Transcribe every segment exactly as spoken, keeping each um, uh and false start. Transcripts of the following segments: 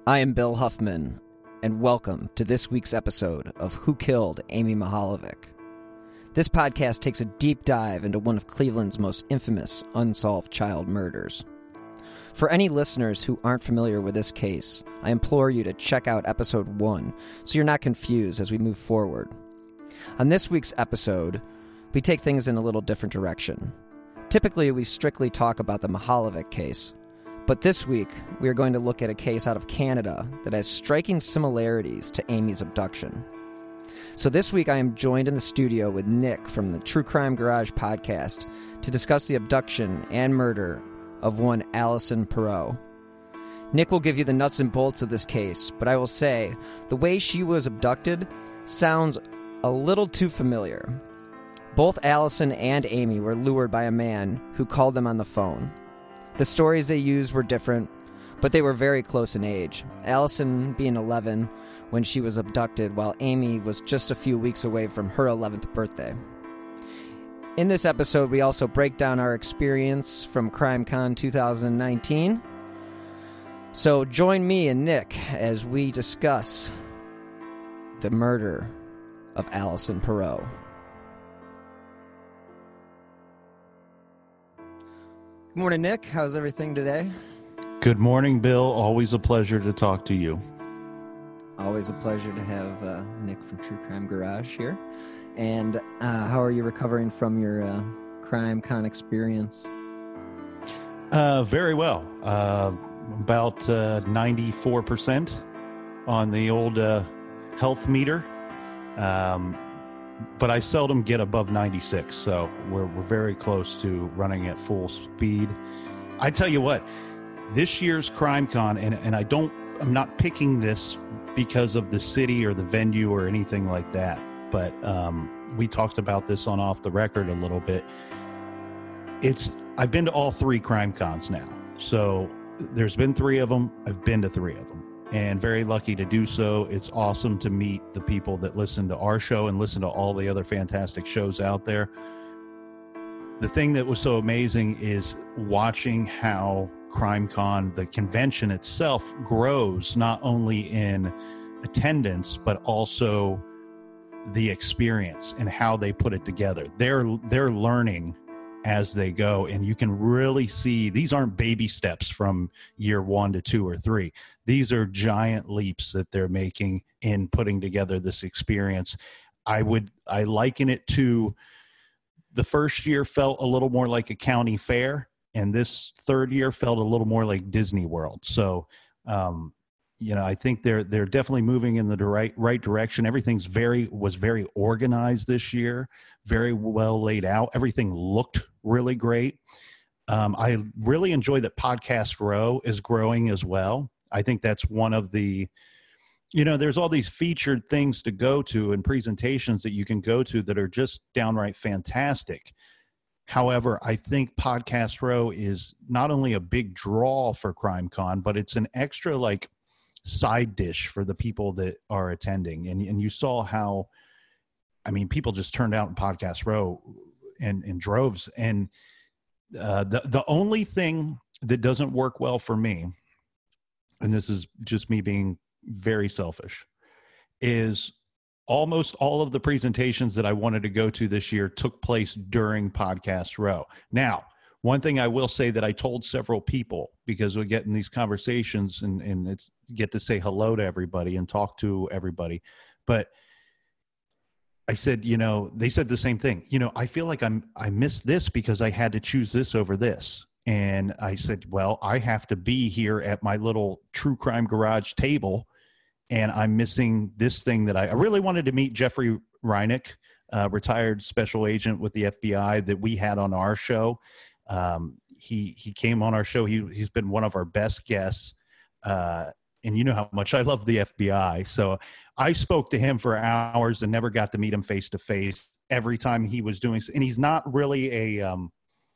I am Bill Huffman, and welcome to this week's episode of Who Killed Amy Mihaljevic. This podcast takes a deep dive into one of Cleveland's most infamous unsolved child murders. For any listeners who aren't familiar with this case, I implore you to check out episode one so you're not confused as we move forward. On this week's episode, we take things in a little different direction. Typically, we strictly talk about the Mihaljevic case, but this week, we are going to look at a case out of Canada that has striking similarities to Amy's abduction. So this week, I am joined in the studio with Nick from the True Crime Garage podcast to discuss the abduction and murder of one Allison Perreault. Nick will give you the nuts and bolts of this case, but I will say, the way she was abducted sounds a little too familiar. Both Allison and Amy were lured by a man who called them on the phone. The stories they used were different, but they were very close in age, Allison being eleven when she was abducted, while Amy was just a few weeks away from her eleventh birthday. In this episode, we also break down our experience from CrimeCon twenty nineteen. So join me and Nick as we discuss the murder of Allison Perreault. Good morning, Nick. How's everything today? Good morning, Bill. Always a pleasure to talk to you. Always a pleasure to have uh, Nick from True Crime Garage here. And uh, how are you recovering from your uh, CrimeCon experience? Uh, very well. Uh, about uh, ninety-four percent on the old uh, health meter. Um, but I seldom get above ninety-six, so we're we're very close to running at full speed. I tell you what, this year's CrimeCon, and, and I don't, I'm not picking this because of the city or the venue or anything like that, but um, we talked about this on Off the Record a little bit. It's I've been to all three CrimeCons now, so there's been three of them. I've been to three of them. And very lucky to do so. It's awesome to meet the people that listen to our show and listen to all the other fantastic shows out there. The thing that was so amazing is watching how CrimeCon, the convention itself, grows not only in attendance, but also the experience and how they put it together. They're, they're learning as they go, and you can really see these aren't baby steps from year one to two or three. These are giant leaps that they're making in putting together this experience. I would I liken it to the first year felt a little more like a county fair, and this third year felt a little more like Disney World. So, um, you know, I think they're they're definitely moving in the right right direction. Everything's very was very organized this year, very well laid out. Everything looked really great. Um, I really enjoy that Podcast Row is growing as well. I think that's one of the, you know, there's all these featured things to go to and presentations that you can go to that are just downright fantastic. However, I think Podcast Row is not only a big draw for CrimeCon, but it's an extra like side dish for the people that are attending. And, and you saw how, I mean, people just turned out in Podcast Row in, in droves. And uh, the, the only thing that doesn't work well for me, and this is just me being very selfish, is almost all of the presentations that I wanted to go to this year took place during Podcast Row. Now, one thing I will say that I told several people, because we get in these conversations and, and it's get to say hello to everybody and talk to everybody. But I said, you know, they said the same thing. You know, I feel like I'm, I missed this because I had to choose this over this. And I said, well, I have to be here at my little True Crime Garage table, and I'm missing this thing that I, I really wanted to meet Jeffrey Reineck, uh, retired special agent with the F B I that we had on our show. Um, he, he came on our show. He, he's been one of our best guests. Uh, and you know how much I love the F B I. So I spoke to him for hours and never got to meet him face to face every time he was doing. And he's not really a, um,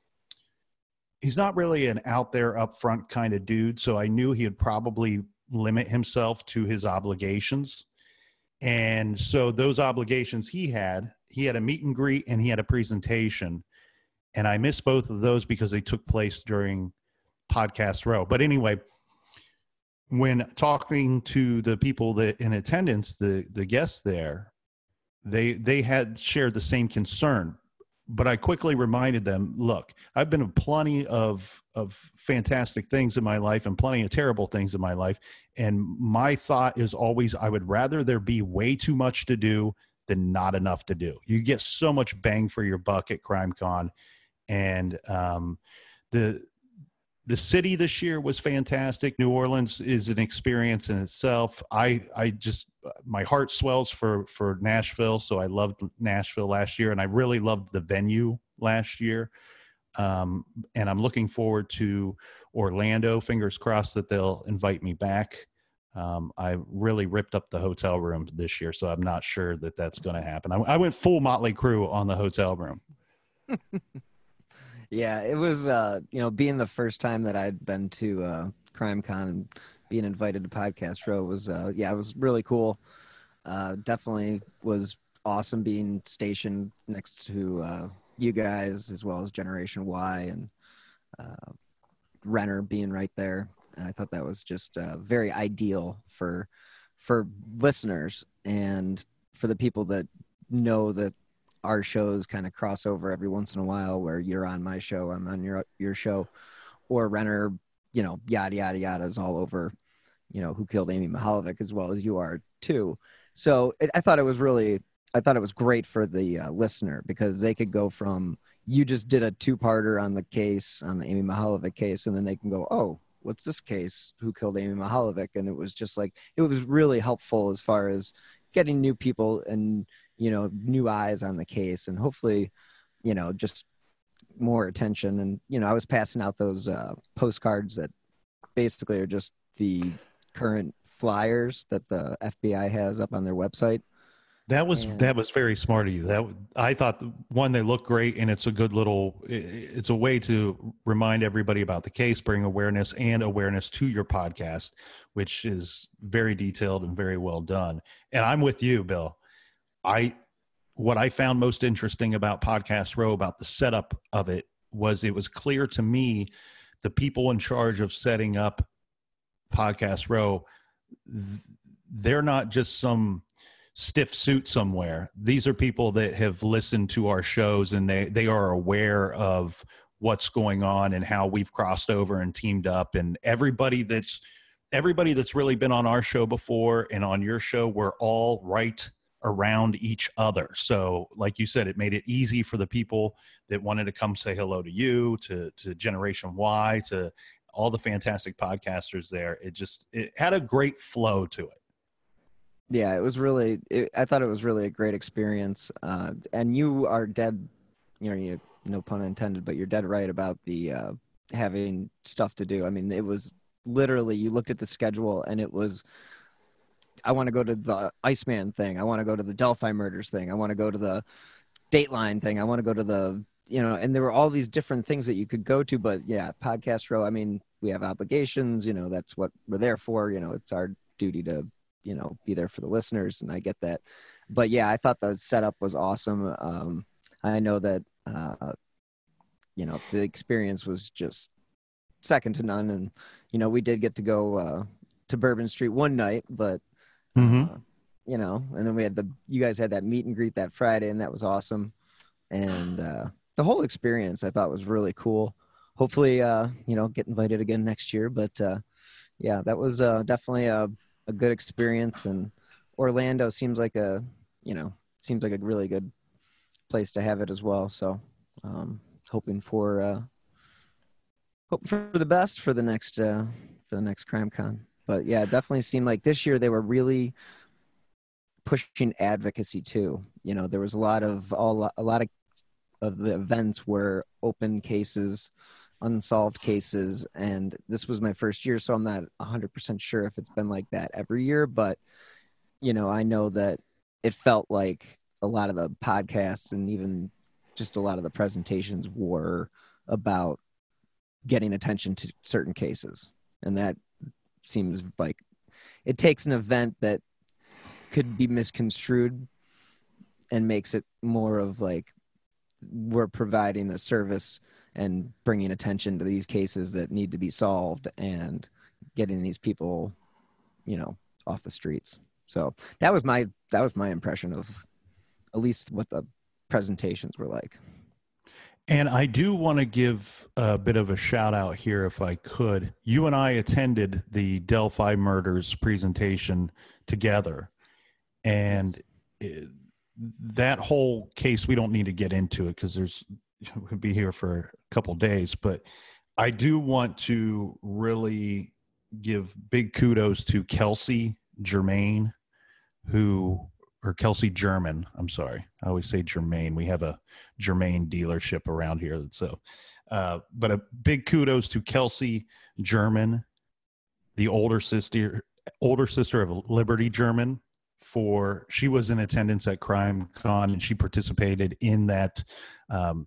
he's not really an out there upfront kind of dude. So I knew he would probably limit himself to his obligations. And so those obligations he had, he had a meet and greet and he had a presentation. And I missed both of those because they took place during Podcast Row. But anyway, when talking to the people that in attendance, the the guests there, they they had shared the same concern. But I quickly reminded them, look, I've been in plenty of of fantastic things in my life and plenty of terrible things in my life. And my thought is always, I would rather there be way too much to do than not enough to do. You get so much bang for your buck at CrimeCon. And um, the the city this year was fantastic. New Orleans is an experience in itself. I I just my heart swells for for Nashville. So I loved Nashville last year, and I really loved the venue last year. Um, and I'm looking forward to Orlando. Fingers crossed that they'll invite me back. Um, I really ripped up the hotel room this year, so I'm not sure that that's going to happen. I, I went full Motley Crue on the hotel room. Yeah, it was, uh, you know, being the first time that I'd been to uh, CrimeCon and being invited to Podcast Row was, uh, yeah, it was really cool. Uh, definitely was awesome being stationed next to uh, you guys, as well as Generation Y and uh, Renner being right there. And I thought that was just uh, very ideal for for listeners and for the people that know that our shows kind of cross over every once in a while, where you're on my show, I'm on your your show, or Renner, you know, yada yada yada is all over, you know, Who Killed Amy Mihaljevic, as well as you are too. So it, I thought it was really, I thought it was great for the uh, listener, because they could go from, you just did a two-parter on the case, on the Amy Mihaljevic case, and then they can go, oh, what's this case? Who Killed Amy Mihaljevic? And it was just like, it was really helpful as far as getting new people and, you know, new eyes on the case, and hopefully, you know, just more attention. And, you know, I was passing out those uh, postcards that basically are just the current flyers that the F B I has up on their website. That was And, that was very smart of you. That I thought, the, one, they look great, and it's a good little. It's a way to remind everybody about the case, bring awareness and awareness to your podcast, which is very detailed and very well done. And I'm with you, Bill. I what I found most interesting about Podcast Row, about the setup of it, was it was clear to me the people in charge of setting up Podcast Row, they're not just some stiff suit somewhere. These are people that have listened to our shows, and they they are aware of what's going on and how we've crossed over and teamed up. And everybody that's everybody that's really been on our show before and on your show, we're all right around each other. So like you said, it made it easy for the people that wanted to come say hello to you, to to Generation Y, to all the fantastic podcasters there. It just, it had a great flow to it. yeah, it was really, it, I thought it was really a great experience. Uh, and you are dead, you know, you, no pun intended, but you're dead right about the uh, having stuff to do. I mean, it was literally, you looked at the schedule and it was, I want to go to the Iceman thing. I want to go to the Delphi murders thing. I want to go to the Dateline thing. I want to go to the, you know, and there were all these different things that you could go to. But yeah, Podcast Row, I mean, we have obligations, you know, that's what we're there for. You know, it's our duty to, you know, be there for the listeners. And I get that. But yeah, I thought the setup was awesome. Um, I know that, uh, you know, the experience was just second to none. And, you know, we did get to go uh, to Bourbon Street one night, but, Mm-hmm. uh, you know, and then we had the, you guys had that meet and greet that Friday, and that was awesome. And uh, the whole experience I thought was really cool. Hopefully, uh, you know, get invited again next year. But uh, yeah, that was uh, definitely a, a good experience. And Orlando seems like a, you know, seems like a really good place to have it as well. So um, hoping for, uh, hoping for the best for the next, uh, for the next CrimeCon. But yeah, it definitely seemed like this year they were really pushing advocacy too. You know, there was a lot of all a lot of of the events were open cases, unsolved cases, and this was my first year, so I'm not one hundred percent sure if it's been like that every year. But you know, I know that it felt like a lot of the podcasts and even just a lot of the presentations were about getting attention to certain cases, and that seems like it takes an event that could be misconstrued and makes it more of like we're providing a service and bringing attention to these cases that need to be solved and getting these people you know, off the streets. So that was my that was my impression of at least what the presentations were like. And I do want to give a bit of a shout out here, if I could. You and I attended the Delphi Murders presentation together, and it, that whole case, we don't need to get into it because there's we'll be here for a couple days, but I do want to really give big kudos to Kelsey Germain, who or Kelsey German. I'm sorry. I always say Germain. We have a Germain dealership around here. So, uh, but a big kudos to Kelsey German, the older sister, older sister of Liberty German, for she was in attendance at CrimeCon and she participated in that um,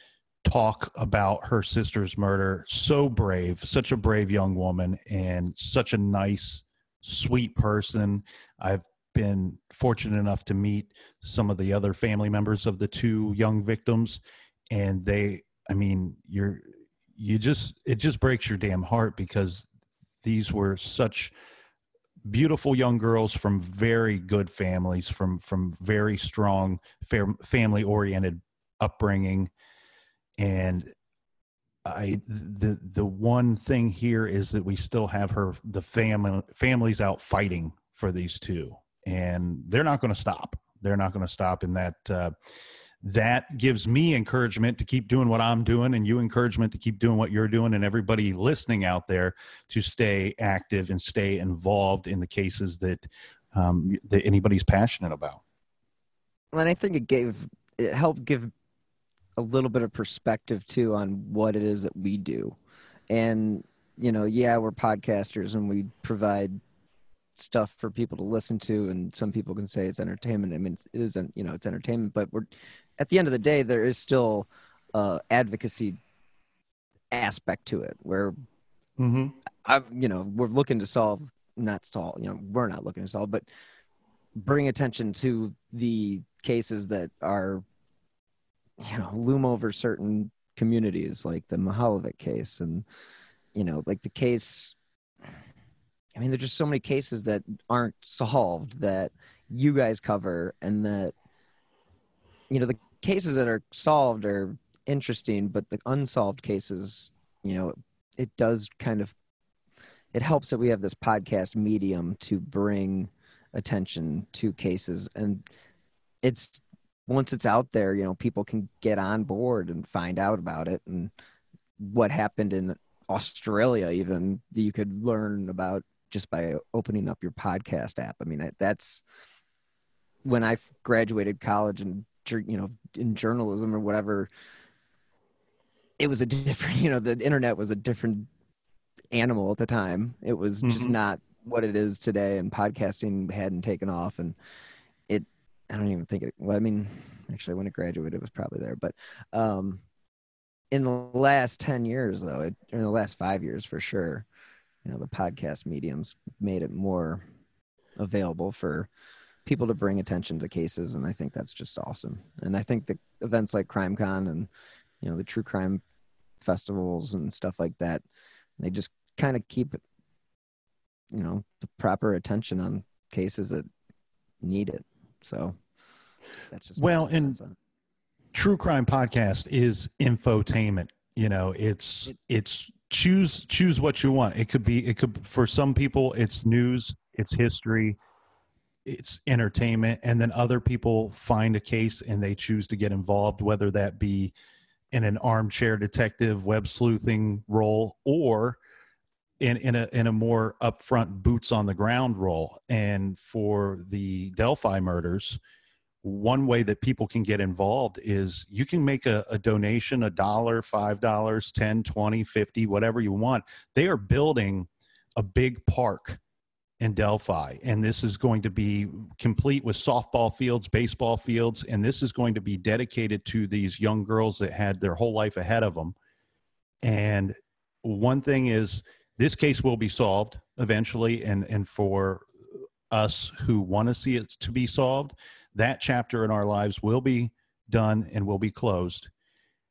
talk about her sister's murder. So brave, such a brave young woman, and such a nice, sweet person. I've been fortunate enough to meet some of the other family members of the two young victims, and they, I mean, you're, you just, it just breaks your damn heart because these were such beautiful young girls from very good families, from, from very strong family oriented upbringing. And I, the, the one thing here is that we still have her, the family families out fighting for these two. And they're not going to stop. They're not going to stop. And that uh, that gives me encouragement to keep doing what I'm doing, and you encouragement to keep doing what you're doing, and everybody listening out there to stay active and stay involved in the cases that um, that anybody's passionate about. And I think it gave it helped give a little bit of perspective too on what it is that we do. And you know, yeah, we're podcasters and we provide stuff for people to listen to, and some people can say it's entertainment. I mean, it isn't, you know, it's entertainment, but we're at the end of the day, there is still uh advocacy aspect to it where mm-hmm. I, you know, we're looking to solve, not solve, you know, we're not looking to solve, but bring attention to the cases that are, you know, loom over certain communities, like the Mihaljevic case, and you know, like the case. I mean, there's just so many cases that aren't solved that you guys cover, and that, you know, the cases that are solved are interesting, but the unsolved cases, you know, it does kind of, it helps that we have this podcast medium to bring attention to cases. And it's, once it's out there, you know, people can get on board and find out about it. And what happened in Australia, even, that you could learn about just by opening up your podcast app. I mean, that's when I graduated college and, you know, in journalism or whatever, it was a different, you know, the internet was a different animal at the time. It was mm-hmm. just not what it is today, and podcasting hadn't taken off. And it, I don't even think it, well, I mean, actually when I graduated, it was probably there, but um, in the last ten years though, it, in the last five years for sure, you know, the podcast mediums made it more available for people to bring attention to cases. And I think that's just awesome. And I think the events like CrimeCon and, you know, the true crime festivals and stuff like that, they just kind of keep, you know, the proper attention on cases that need it. So that's just, well, and True Crime Podcast is infotainment. You know, it's, it, it's, choose choose what you want. It could be, it could, for some people it's news, it's history, it's entertainment, and then other people find a case and they choose to get involved, whether that be in an armchair detective web sleuthing role or in in a in a more upfront boots on the ground role. And for the Delphi murders, one way that people can get involved is you can make a, a donation, a dollar, five dollars, ten, twenty, fifty, whatever you want. They are building a big park in Delphi, and this is going to be complete with softball fields, baseball fields, and this is going to be dedicated to these young girls that had their whole life ahead of them. And one thing is, this case will be solved eventually, and, and for us who want to see it to be solved, that chapter in our lives will be done and will be closed.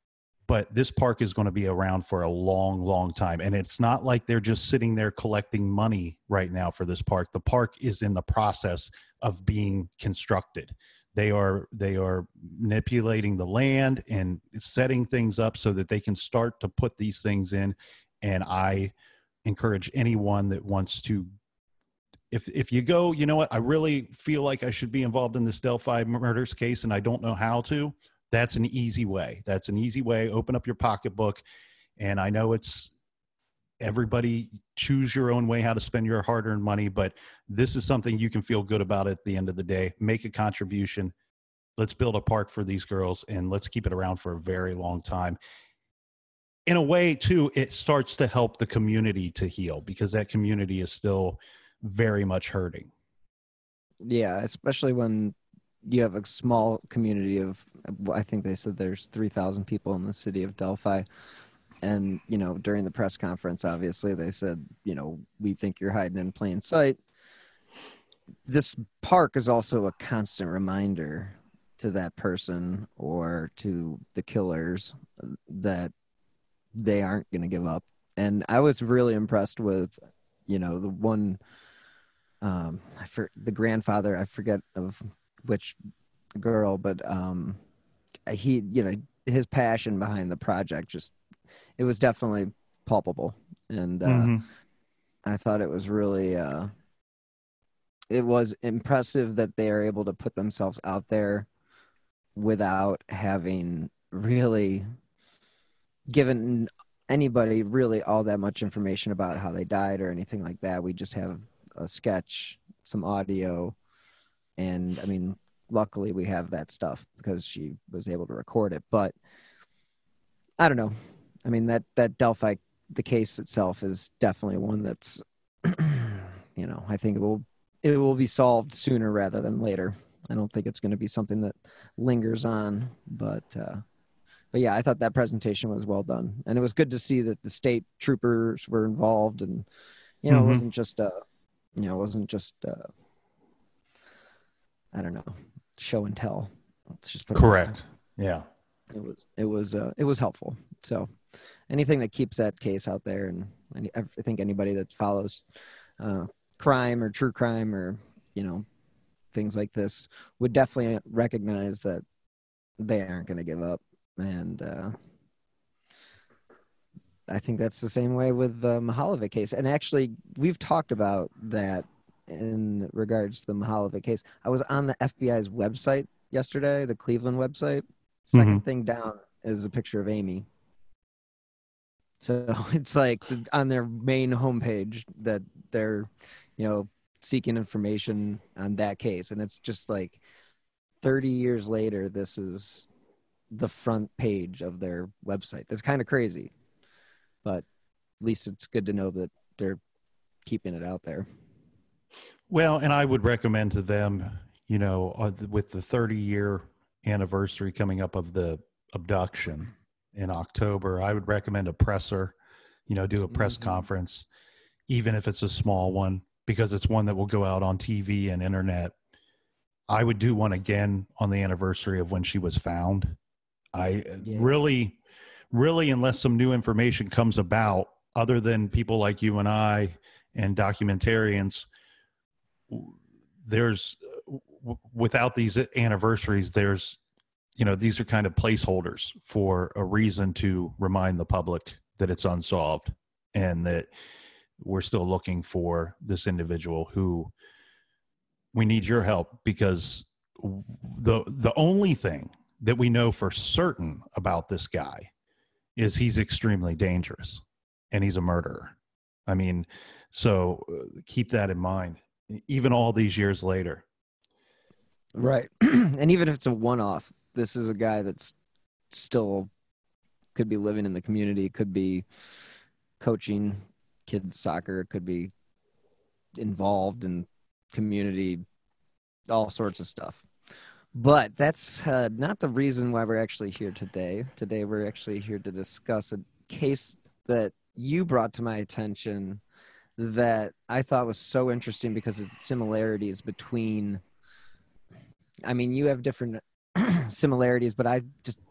but this park is going to be around for a long, long time. And it's not like they're just sitting there collecting money right now for this park. The park is in the process of being constructed. They are they are manipulating the land and setting things up so that they can start to put these things in. And I encourage anyone that wants to, if if you go, you know what, I really feel like I should be involved in this Delphi murders case and I don't know how to. That's an easy way. That's an easy way. Open up your pocketbook. And I know it's everybody choose your own way how to spend your hard-earned money, but this is something you can feel good about at the end of the day. Make a contribution. Let's build a park for these girls and let's keep it around for a very long time. In a way, too, it starts to help the community to heal because that community is still very much hurting. Yeah, especially when you have a small community of, I think they said there's three thousand people in the city of Delphi. And, you know, during the press conference, obviously, they said, you know, we think you're hiding in plain sight. This park is also a constant reminder to that person or to the killers that they aren't going to give up. And I was really impressed with, you know, the one, um, I for, the grandfather, I forget of which girl, but um, he, you know, his passion behind the project just, it was definitely palpable. And uh, mm-hmm. I thought it was really, uh, it was impressive that they are able to put themselves out there without having really given anybody really all that much information about how they died or anything like that. We just have a sketch, some audio, and I mean, luckily we have that stuff because she was able to record it. But I don't know. I mean, that, that Delphi, the case itself is definitely one that's, you know, I think it will, it will be solved sooner rather than later. I don't think it's going to be something that lingers on, but, uh, but yeah, I thought that presentation was well done, and it was good to see that the state troopers were involved, and, you know, mm-hmm. it wasn't just a, you know, it wasn't just, uh, I don't know, show and tell. Let's just put it correct. It yeah. It was, it was, uh, it was helpful. So anything that keeps that case out there, and I think anybody that follows uh, crime or true crime or, you know, things like this would definitely recognize that they aren't going to give up. And uh, I think that's the same way with the Mihaljevic case. And actually, we've talked about that in regards to the Mihaljevic case. I was on the F B I's website yesterday, the Cleveland website. Second mm-hmm. thing down is a picture of Amy. So it's like on their main homepage that they're, you know, seeking information on that case. And it's just like thirty years later, this is the front page of their website. That's kind of crazy, but at least it's good to know that they're keeping it out there. Well, and I would recommend to them, you know, with the thirty year anniversary coming up of the abduction in October, I would recommend a presser, you know, do a press mm-hmm. conference, even if it's a small one, because it's one that will go out on T V and internet. I would do one again on the anniversary of when she was found. I yeah. really, really, unless some new information comes about, other than people like you and I and documentarians, there's, without these anniversaries, there's, you know, these are kind of placeholders for a reason to remind the public that it's unsolved and that we're still looking for this individual who we need your help, because the the only thing that we know for certain about this guy is he's extremely dangerous and he's a murderer. I mean, so uh, keep that in mind, even all these years later. Right. And even if it's a one-off, this is a guy that's still could be living in the community, could be coaching kids soccer, could be involved in community, all sorts of stuff. But that's uh, not the reason why we're actually here today. Today we're actually here to discuss a case that you brought to my attention that I thought was so interesting because of the similarities between, I mean, you have different similarities, but I just,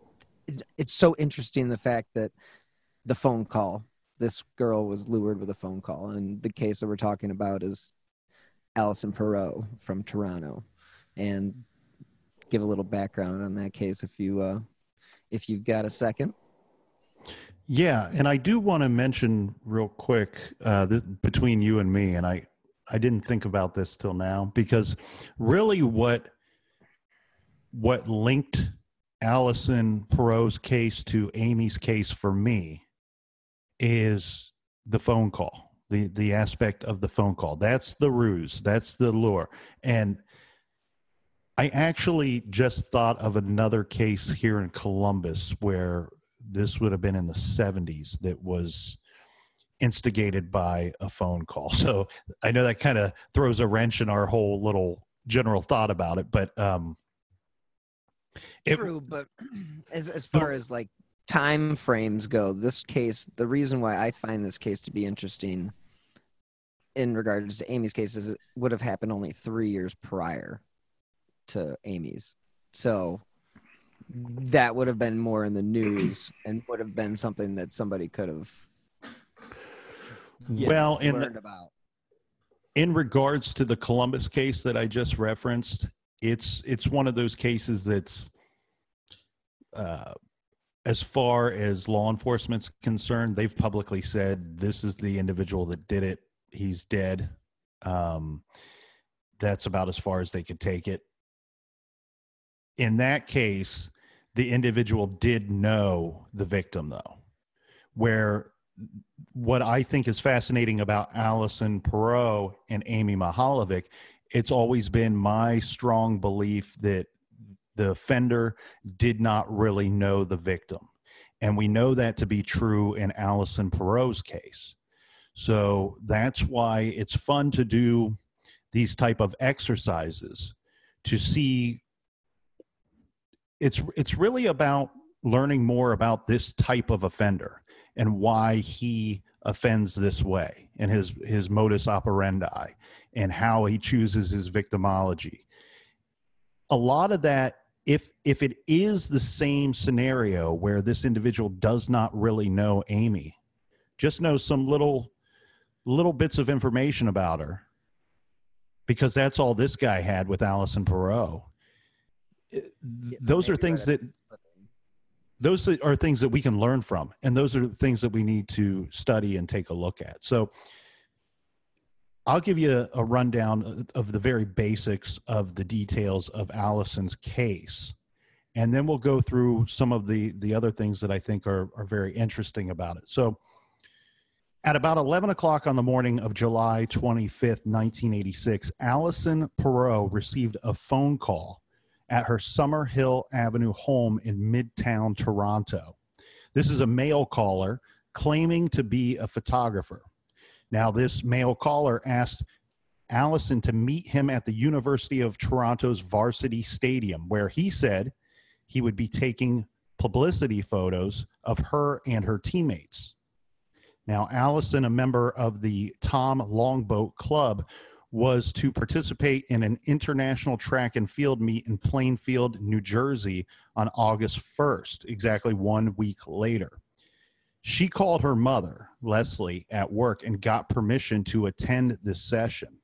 it, it's so interesting the fact that the phone call, this girl was lured with a phone call, and the case that we're talking about is Alison Perot from Toronto. And give a little background on that case if you uh, if you've got a second. Yeah, and I do want to mention real quick uh, th- between you and me, and I, I didn't think about this till now, because really what what linked Alison Perot's case to Amy's case for me is the phone call, the the aspect of the phone call. That's the ruse. That's the lure. And I actually just thought of another case here in Columbus where this would have been in the seventies that was instigated by a phone call. So I know that kind of throws a wrench in our whole little general thought about it, but um, it, true. But as as far as like time frames go, this case, the reason why I find this case to be interesting in regards to Amy's case is it would have happened only three years prior to Amy's. So that would have been more in the news and would have been something that somebody could have well know, in learned the, about. In regards to the Columbus case that I just referenced, it's it's one of those cases that's uh, as far as law enforcement's concerned, they've publicly said this is the individual that did it. He's dead. Um, that's about as far as they could take it. In that case, the individual did know the victim, though, where what I think is fascinating about Alison Perot and Amy Mihaljevic, it's always been my strong belief that the offender did not really know the victim. And we know that to be true in Alison Perot's case. So that's why it's fun to do these type of exercises to see. It's it's really about learning more about this type of offender and why he offends this way and his, his modus operandi and how he chooses his victimology. A lot of that, if if it is the same scenario where this individual does not really know Amy, just knows some little little bits of information about her, because that's all this guy had with Alison Perot. Those are things that those are things that we can learn from, and those are things that we need to study and take a look at. So I'll give you a, a rundown of the very basics of the details of Alison's case, and then we'll go through some of the, the other things that I think are, are very interesting about it. So at about eleven o'clock on the morning of July twenty-fifth, nineteen eighty-six, Alison Perot received a phone call at her Summerhill Avenue home in Midtown Toronto. This is a male caller claiming to be a photographer. Now, this male caller asked Alison to meet him at the University of Toronto's Varsity Stadium, where he said he would be taking publicity photos of her and her teammates. Now, Alison, a member of the Tom Longboat Club, was to participate in an international track and field meet in Plainfield, New Jersey on August first, exactly one week later. She called her mother, Leslie, at work and got permission to attend this session.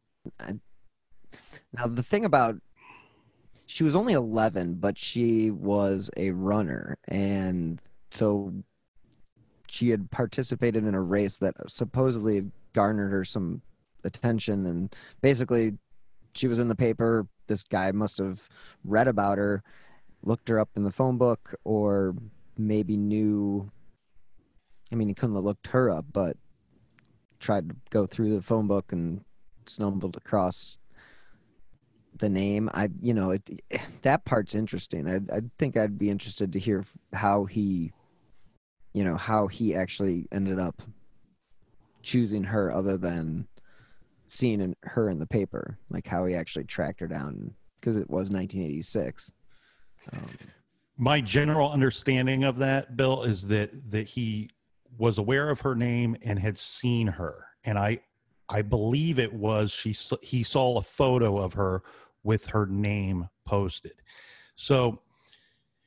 Now, the thing about, she was only eleven, but she was a runner. And so she had participated in a race that supposedly garnered her some attention, and basically she was in the paper. This guy must have read about her, looked her up in the phone book, or maybe knew, I mean, he couldn't have looked her up, but tried to go through the phone book and stumbled across the name. I, you know, it, that part's interesting. I, I think I'd be interested to hear how he, you know, how he actually ended up choosing her other than seeing in, her in the paper, like how he actually tracked her down, because it was nineteen eighty-six. Um, My general understanding of that, Bill, is that that he was aware of her name and had seen her, and I I believe it was she he saw a photo of her with her name posted. So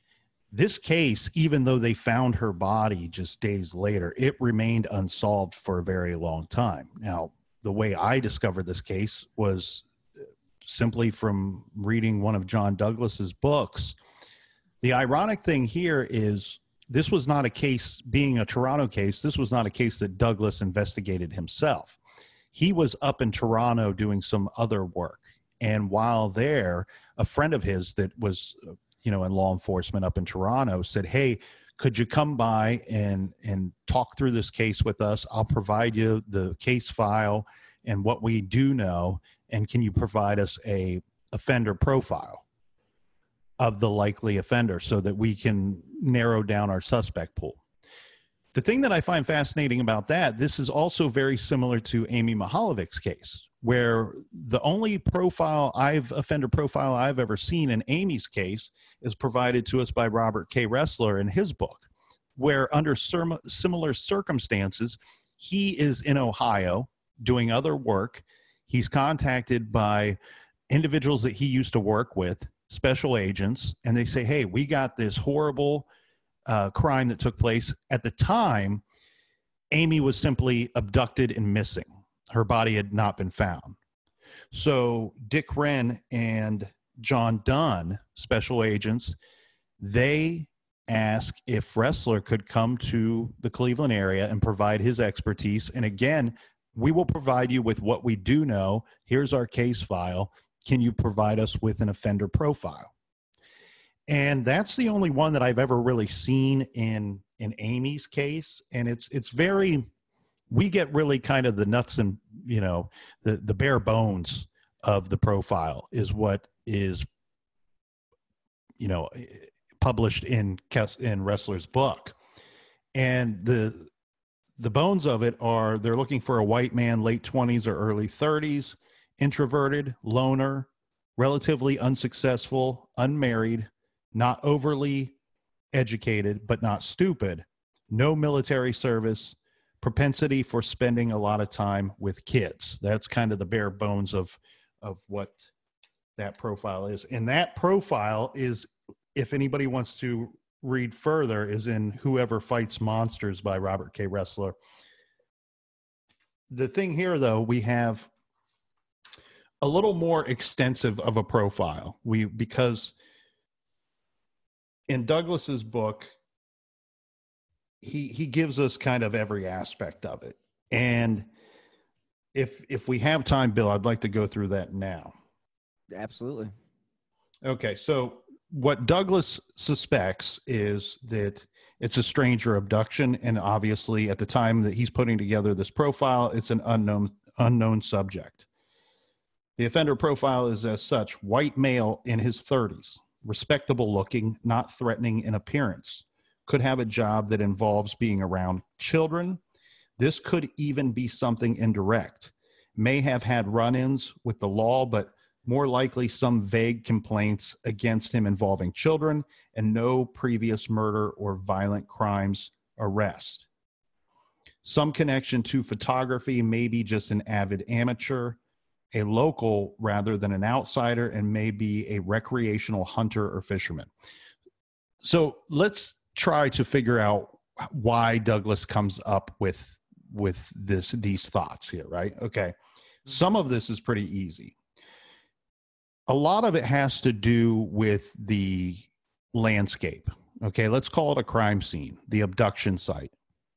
This case, even though they found her body just days later, it remained unsolved for a very long time. Now, the way I discovered this case was simply from reading one of John Douglas's books. The ironic thing here is this was not a case, being a Toronto case, this was not a case that Douglas investigated himself. He was up in Toronto doing some other work. And while there, a friend of his that was, you know, in law enforcement up in Toronto said, hey, could you come by and, and talk through this case with us? I'll provide you the case file and what we do know. And can you provide us a offender profile of the likely offender so that we can narrow down our suspect pool? The thing that I find fascinating about that, this is also very similar to Amy Mihaljevich's case, where the only profile I've, offender profile I've ever seen in Amy's case is provided to us by Robert K. Ressler in his book, where under sim- similar circumstances, he is in Ohio doing other work. He's contacted by individuals that he used to work with, special agents, and they say, hey, we got this horrible uh, crime that took place. At the time, Amy was simply abducted and missing. Her body had not been found. So Dick Wren and John Dunn, special agents, they ask if Ressler could come to the Cleveland area and provide his expertise. And again, we will provide you with what we do know. Here's our case file. Can you provide us with an offender profile? And that's the only one that I've ever really seen in, in Amy's case. And it's, it's very, we get really kind of the nuts and, you know, the, the bare bones of the profile is what is, you know, published in in Ressler's book. And the, the bones of it are they're looking for a white man, late twenties or early thirties, introverted, loner, relatively unsuccessful, unmarried, not overly educated, but not stupid, no military service, propensity for spending a lot of time with kids. That's kind of the bare bones of, of what that profile is. And that profile is, if anybody wants to read further, is in Whoever Fights Monsters by Robert K. Ressler. The thing here, though, we have a little more extensive of a profile. We, because in Douglas's book, he he gives us kind of every aspect of it. And if if we have time, Bill, I'd like to go through that now. Absolutely. Okay, so what Douglas suspects is that it's a stranger abduction, and obviously at the time that he's putting together this profile, it's an unknown unknown subject. The offender profile is as such: white male in his thirties, respectable looking, not threatening in appearance, could have a job that involves being around children. This could even be something indirect, may have had run-ins with the law, but more likely some vague complaints against him involving children, and no previous murder or violent crimes arrest. Some connection to photography, maybe just an avid amateur, a local rather than an outsider, and maybe a recreational hunter or fisherman. So let's try to figure out why Douglas comes up with with this these thoughts here, right? Okay. Some of this is pretty easy. A lot of it has to do with the landscape. Okay, let's call it a crime scene, the abduction site.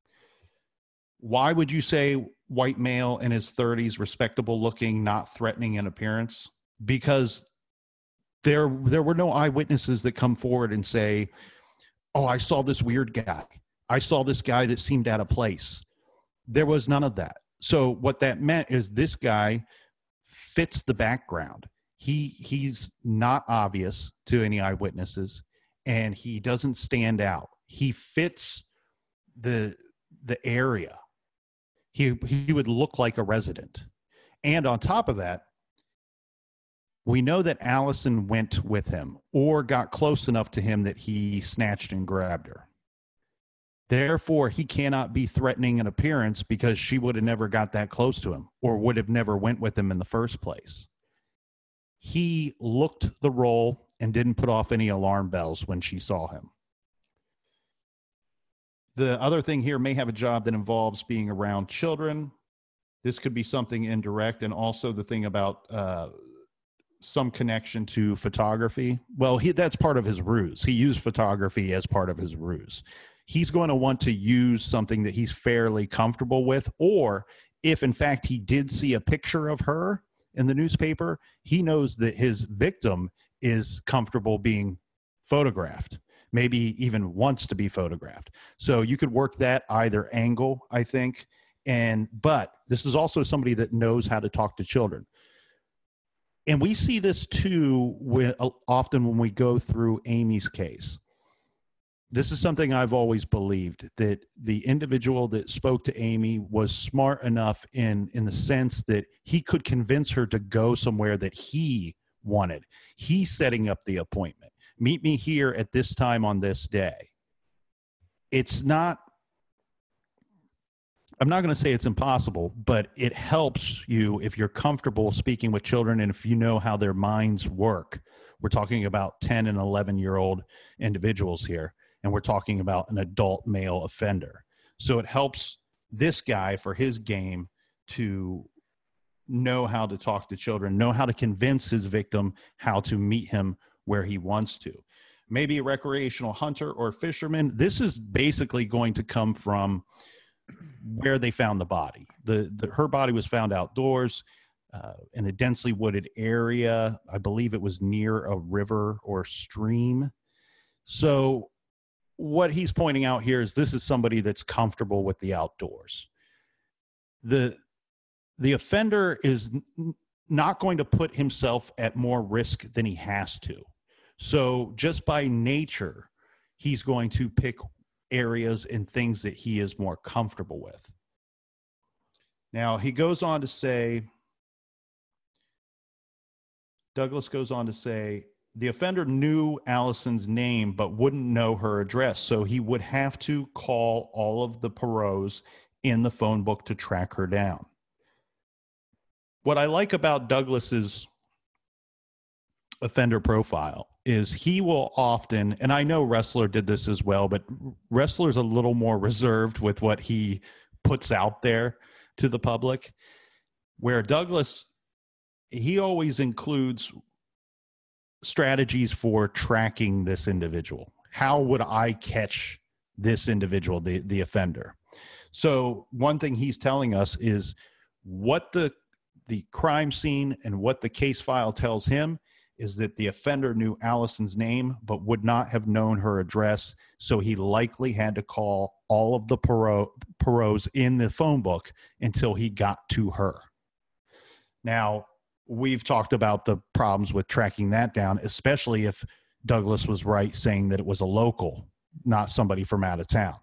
Why would you say white male in his thirties, respectable looking, not threatening in appearance? Because there there were no eyewitnesses that come forward and say, oh, I saw this weird guy. I saw this guy that seemed out of place. There was none of that. So what that meant is this guy fits the background. He he's not obvious to any eyewitnesses, and he doesn't stand out. He fits the the area. He he would look like a resident. And on top of that, we know that Allison went with him or got close enough to him that he snatched and grabbed her. Therefore, he cannot be threatening in appearance because she would have never got that close to him or would have never went with him in the first place. He looked the role and didn't put off any alarm bells when she saw him. The other thing here may have a job that involves being around children. This could be something indirect. And also the thing about uh, some connection to photography. Well, he, that's part of his ruse. He used photography as part of his ruse. He's going to want to use something that he's fairly comfortable with, or if in fact he did see a picture of her in the newspaper, he knows that his victim is comfortable being photographed, maybe even wants to be photographed. So you could work that either angle, I think. And but this is also somebody that knows how to talk to children. And we see this too when, often when we go through Amy's case. This is something I've always believed, that the individual that spoke to Amy was smart enough in, in the sense that he could convince her to go somewhere that he wanted. He's setting up the appointment. Meet me here at this time on this day. It's not, I'm not going to say it's impossible, but it helps you if you're comfortable speaking with children and if you know how their minds work. We're talking about ten and eleven year old individuals here, and we're talking about an adult male offender. So it helps this guy for his game to know how to talk to children, know how to convince his victim how to meet him where he wants to. Maybe a recreational hunter or fisherman. This is basically going to come from where they found the body. The, the her body was found outdoors uh, in a densely wooded area. I believe it was near a river or stream. So what he's pointing out here is this is somebody that's comfortable with the outdoors. The the offender is n- not going to put himself at more risk than he has to. So just by nature, he's going to pick areas and things that he is more comfortable with. Now, he goes on to say, Douglas goes on to say, the offender knew Allison's name but wouldn't know her address, so he would have to call all of the Perot's in the phone book to track her down. What I like about Douglas's offender profile is he will often, and I know Ressler did this as well, but Ressler's a little more reserved with what he puts out there to the public, where Douglas, he always includes strategies for tracking this individual. How would I catch this individual, the, the offender? So one thing he's telling us is what the the crime scene and what the case file tells him is that the offender knew Allison's name but would not have known her address, so he likely had to call all of the Perot, Perot's in the phone book until he got to her. Now, we've talked about the problems with tracking that down, especially if Douglas was right saying that it was a local, not somebody from out of town.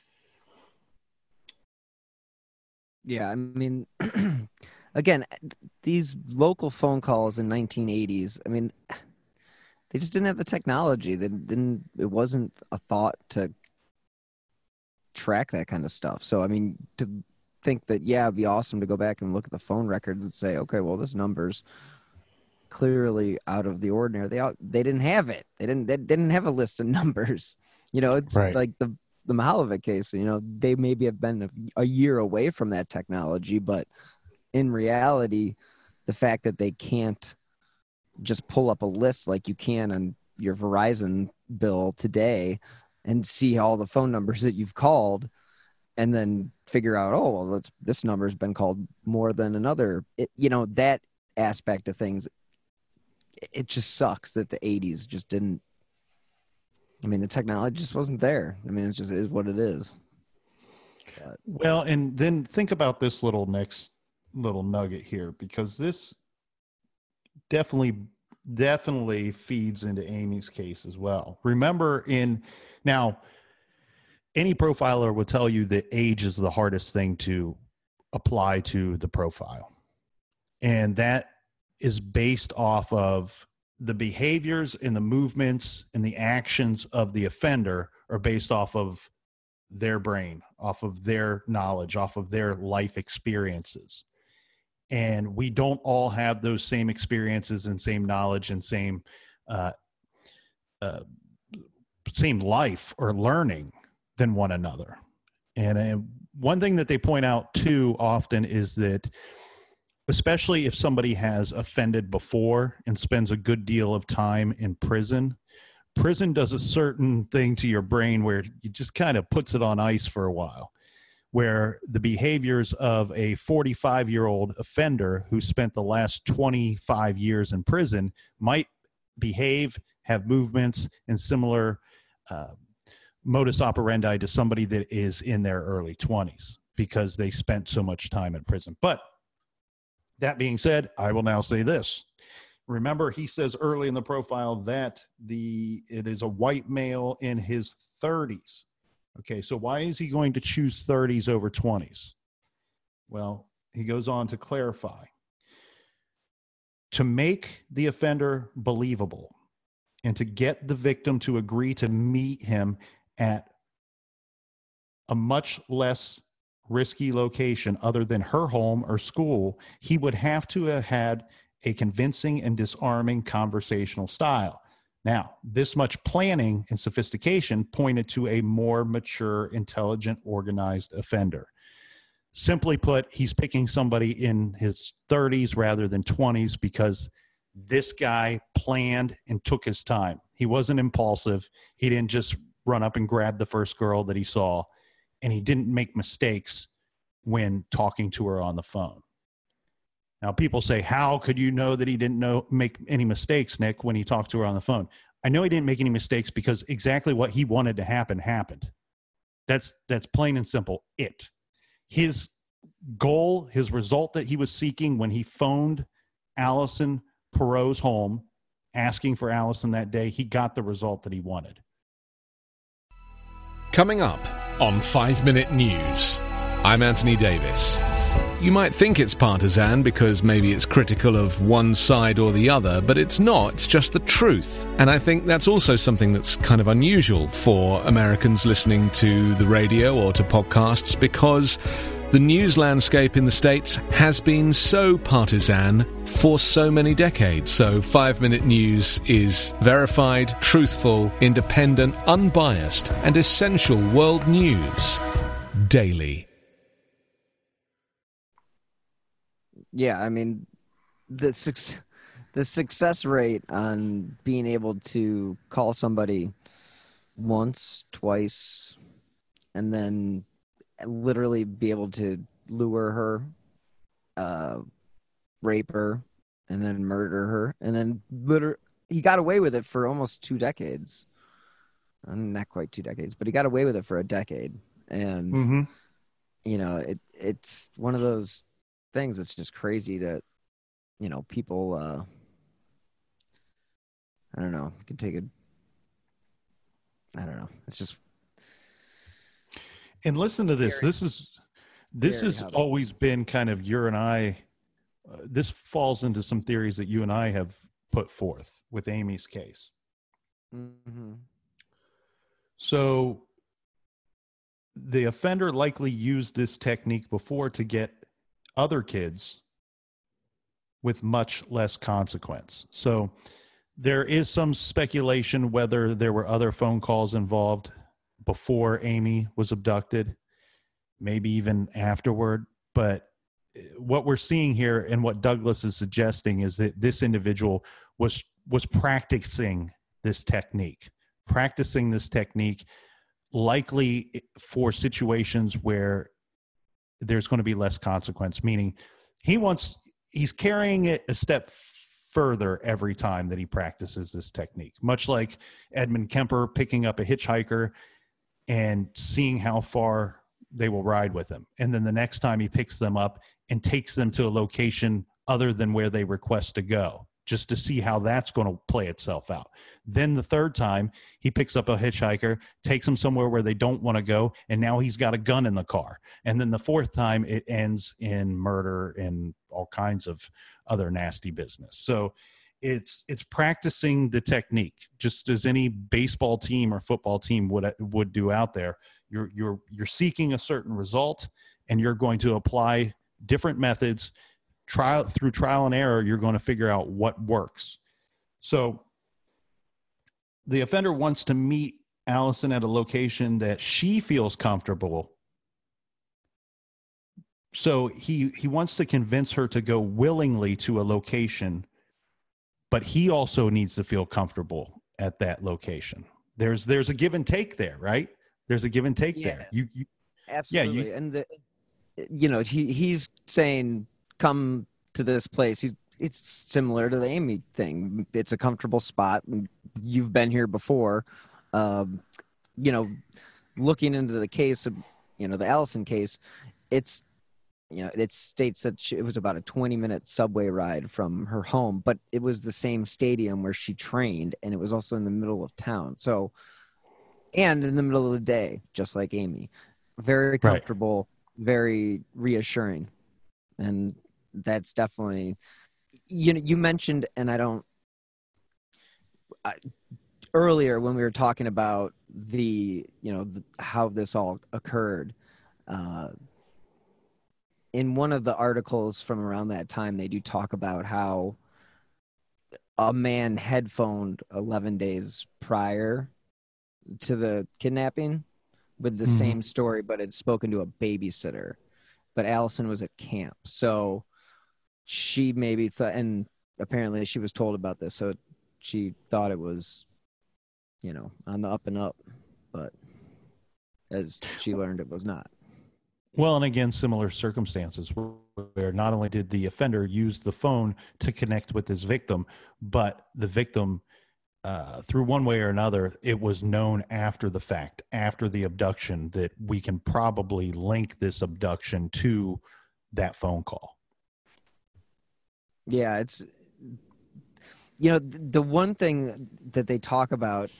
Yeah, I mean, again, these local phone calls in nineteen eighties, I mean, they just didn't have the technology. They didn't, it wasn't a thought to track that kind of stuff. So, I mean, to think that, yeah, it'd be awesome to go back and look at the phone records and say, okay, well, this number's clearly out of the ordinary. They they didn't have it. They didn't they didn't have a list of numbers. You know, it's right. Like the the Mihalovic case, you know, they maybe have been a, a year away from that technology, but in reality, the fact that they can't just pull up a list like you can on your Verizon bill today and see all the phone numbers that you've called and then figure out, oh, well, that's, this number's been called more than another. It, you know, that aspect of things, it just sucks that the eighties just didn't, I mean, the technology just wasn't there. I mean, it's just it is what it is. But. Well, and then think about this little next little nugget here, because this definitely, definitely feeds into Amy's case as well. Remember in, now, any profiler will tell you that age is the hardest thing to apply to the profile. And that is based off of the behaviors and the movements and the actions of the offender are based off of their brain, off of their knowledge, off of their life experiences. And we don't all have those same experiences and same knowledge and same, uh, uh, same life or learning than one another. And uh, one thing that they point out too often is that, especially if somebody has offended before and spends a good deal of time in prison, prison does a certain thing to your brain where it just kind of puts it on ice for a while, where the behaviors of a forty-five-year-old offender who spent the last twenty-five years in prison might behave, have movements, and similar uh, modus operandi to somebody that is in their early twenties because they spent so much time in prison. But that being said, I will now say this. Remember, he says early in the profile that the it is a white male in his thirties. Okay, so why is he going to choose thirties over twenties? Well, he goes on to clarify. To make the offender believable and to get the victim to agree to meet him at a much less risky location other than her home or school, he would have to have had a convincing and disarming conversational style. Now, this much planning and sophistication pointed to a more mature, intelligent, organized offender. Simply put, he's picking somebody in his thirties rather than twenties because this guy planned and took his time. He wasn't impulsive. He didn't just run up and grab the first girl that he saw, and he didn't make mistakes when talking to her on the phone. Now, people say, how could you know that he didn't know make any mistakes, Nick, when he talked to her on the phone? I know he didn't make any mistakes because exactly what he wanted to happen happened. That's that's plain and simple it. His goal, his result that he was seeking when he phoned Allison Perot's home, asking for Allison that day, he got the result that he wanted. Coming up on five minute News, I'm Anthony Davis. You might think it's partisan because maybe it's critical of one side or the other, but it's not. It's just the truth. And I think that's also something that's kind of unusual for Americans listening to the radio or to podcasts, because the news landscape in the States has been so partisan for so many decades. So five minute News is verified, truthful, independent, unbiased, and essential world news daily. Yeah, I mean, the suc- the success rate on being able to call somebody once, twice, and then literally be able to lure her, uh, rape her, and then murder her, and then liter- he got away with it for almost two decades. Uh, not quite two decades, but he got away with it for a decade. And, Mm-hmm. you know, it it's one of those things that's just crazy that, you know, people, uh, I don't know, can take a, I don't know. It's just. And listen to this. This is, this has always been kind of your and I, uh, this falls into some theories that you and I have put forth with Amy's case. Mm-hmm. So the offender likely used this technique before to get other kids with much less consequence. So there is some speculation whether there were other phone calls involved before Amy was abducted, maybe even afterward. But what we're seeing here and what Douglas is suggesting is that this individual was was practicing this technique, practicing this technique likely for situations where there's going to be less consequence, meaning he wants, he's carrying it a step further every time that he practices this technique, much like Edmund Kemper picking up a hitchhiker and seeing how far they will ride with him. And then the next time he picks them up and takes them to a location other than where they request to go, just to see how that's going to play itself out. Then the third time, he picks up a hitchhiker, takes them somewhere where they don't want to go, and now he's got a gun in the car. And then the fourth time, it ends in murder and all kinds of other nasty business. So it's it's practicing the technique, just as any baseball team or football team would would do out there. You're you're you're seeking a certain result, and you're going to apply different methods. Trial through trial and error, you're going to figure out what works. So the offender wants to meet Allison at a location that she feels comfortable. So he he wants to convince her to go willingly to a location, but he also needs to feel comfortable at that location. There's there's a give and take there, right? There's a give and take Yeah, there. You, you absolutely. Yeah, you, and the, you know, he he's saying, "Come to this place." He's it's similar to the Amy thing. It's a comfortable spot. You've been here before. Um, you know, looking into the case of, you know, the Allison case, it's, you know, it states that she, it was about a twenty minute subway ride from her home, but it was the same stadium where she trained, and it was also in the middle of town. So, and in the middle of the day, just like Amy, very comfortable, right. Very reassuring. And that's definitely, you know, you mentioned, and I don't, I, earlier when we were talking about the, you know, the, how this all occurred, uh, in one of the articles from around that time, they do talk about how a man headphoned eleven days prior to the kidnapping with the mm-hmm. same story, but had spoken to a babysitter. But Allison was at camp. So she maybe thought, and apparently she was told about this, so she thought it was, you know, on the up and up. But as she learned, it was not. Well, and again, similar circumstances where not only did the offender use the phone to connect with his victim, but the victim, uh, through one way or another, it was known after the fact, after the abduction, that we can probably link this abduction to that phone call. Yeah, it's, you know, the one thing that they talk about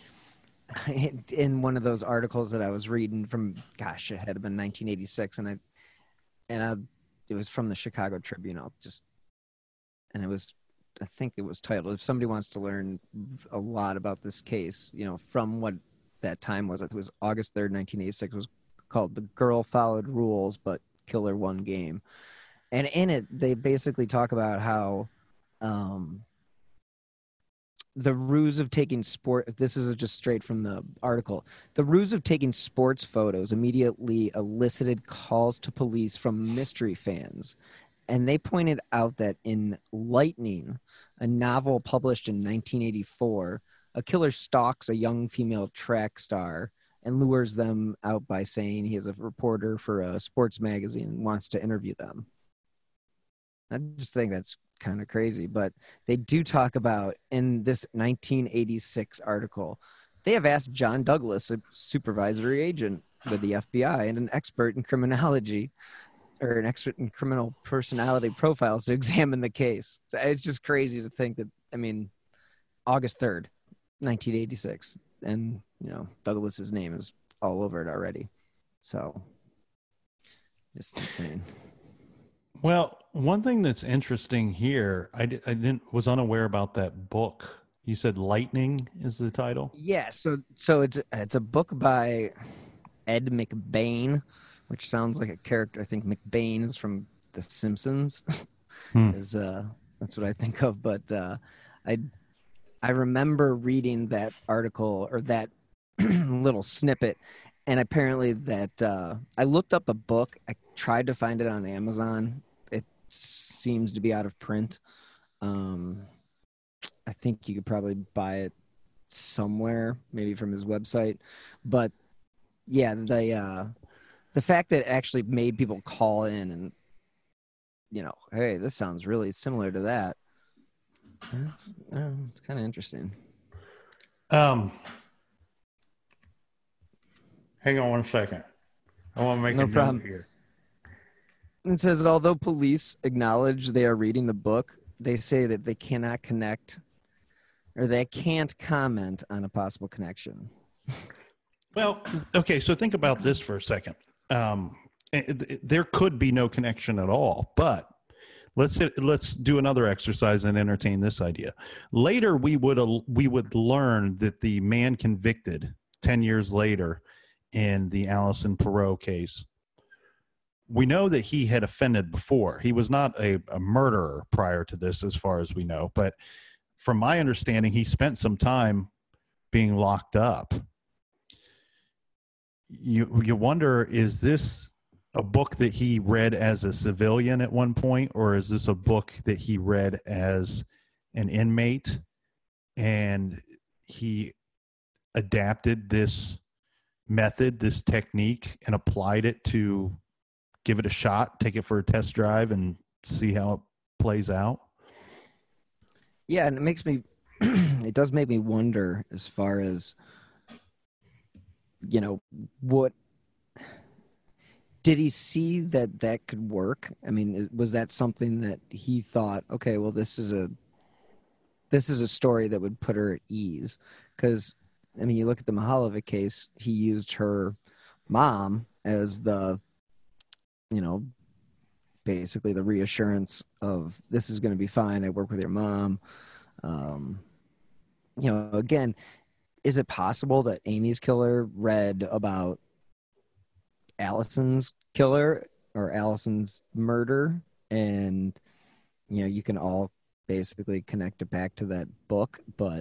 in one of those articles that I was reading from, gosh, it had been nineteen eighty-six, and I, and I, it was from the Chicago Tribune. I'll just, and it was, I think it was titled, if somebody wants to learn a lot about this case, you know, from what that time was, it was August third, nineteen eighty-six, it was called The Girl Followed Rules, but Killer Won Game. And in it, they basically talk about how, um, the ruse of taking sport, this is just straight from the article, the ruse of taking sports photos immediately elicited calls to police from mystery fans. And they pointed out that in Lightning, a novel published in nineteen eighty-four, a killer stalks a young female track star and lures them out by saying he is a reporter for a sports magazine and wants to interview them. I just think that's kind of crazy, but they do talk about in this nineteen eighty-six article, they have asked John Douglas, a supervisory agent with the F B I and an expert in criminology or an expert in criminal personality profiles, to examine the case. So it's just crazy to think that, I mean, August third, nineteen eighty-six, and, you know, Douglas's name is all over it already. So just insane. Well, one thing that's interesting here, I, I didn't was unaware about that book. You said Lightning is the title? Yeah, so so it's it's a book by Ed McBain, which sounds like a character. I think McBain is from The Simpsons. Hmm. is uh that's what I think of. But uh, I I remember reading that article or that little snippet, and apparently that uh, I looked up a book. I tried to find it on Amazon. It seems to be out of print. Um, I think you could probably buy it somewhere, maybe from his website. But yeah, the uh, the fact that it actually made people call in and, you know, hey, this sounds really similar to that. It's, uh, it's kind of interesting. Um, hang on one second. I want to make no a problem. note here. It says, although police acknowledge they are reading the book, they say that they cannot connect or they can't comment on a possible connection. Well, okay, so think about this for a second. Um, it, it, there could be no connection at all, but let's let's do another exercise and entertain this idea. Later, we would uh, we would learn that the man convicted ten years later in the Allison Perot case, we know that he had offended before. He was not a, a murderer prior to this, as far as we know. But from my understanding, he spent some time being locked up. you you wonder, is this a book that he read as a civilian at one point, or is this a book that he read as an inmate and he adapted this method, this technique, and applied it to give it a shot, take it for a test drive, and see how it plays out? Yeah, and it makes me, it does make me wonder as far as, you know, what, did he see that that could work? I mean, was that something that he thought, okay, well, this is a, this is a story that would put her at ease? Because, I mean, you look at the Mihaljevic case, he used her mom as the, you know, basically the reassurance of this is going to be fine. I work with your mom. Um, you know, again, is it possible that Amy's killer read about Allison's killer or Allison's murder, and, you know, you can all basically connect it back to that book? But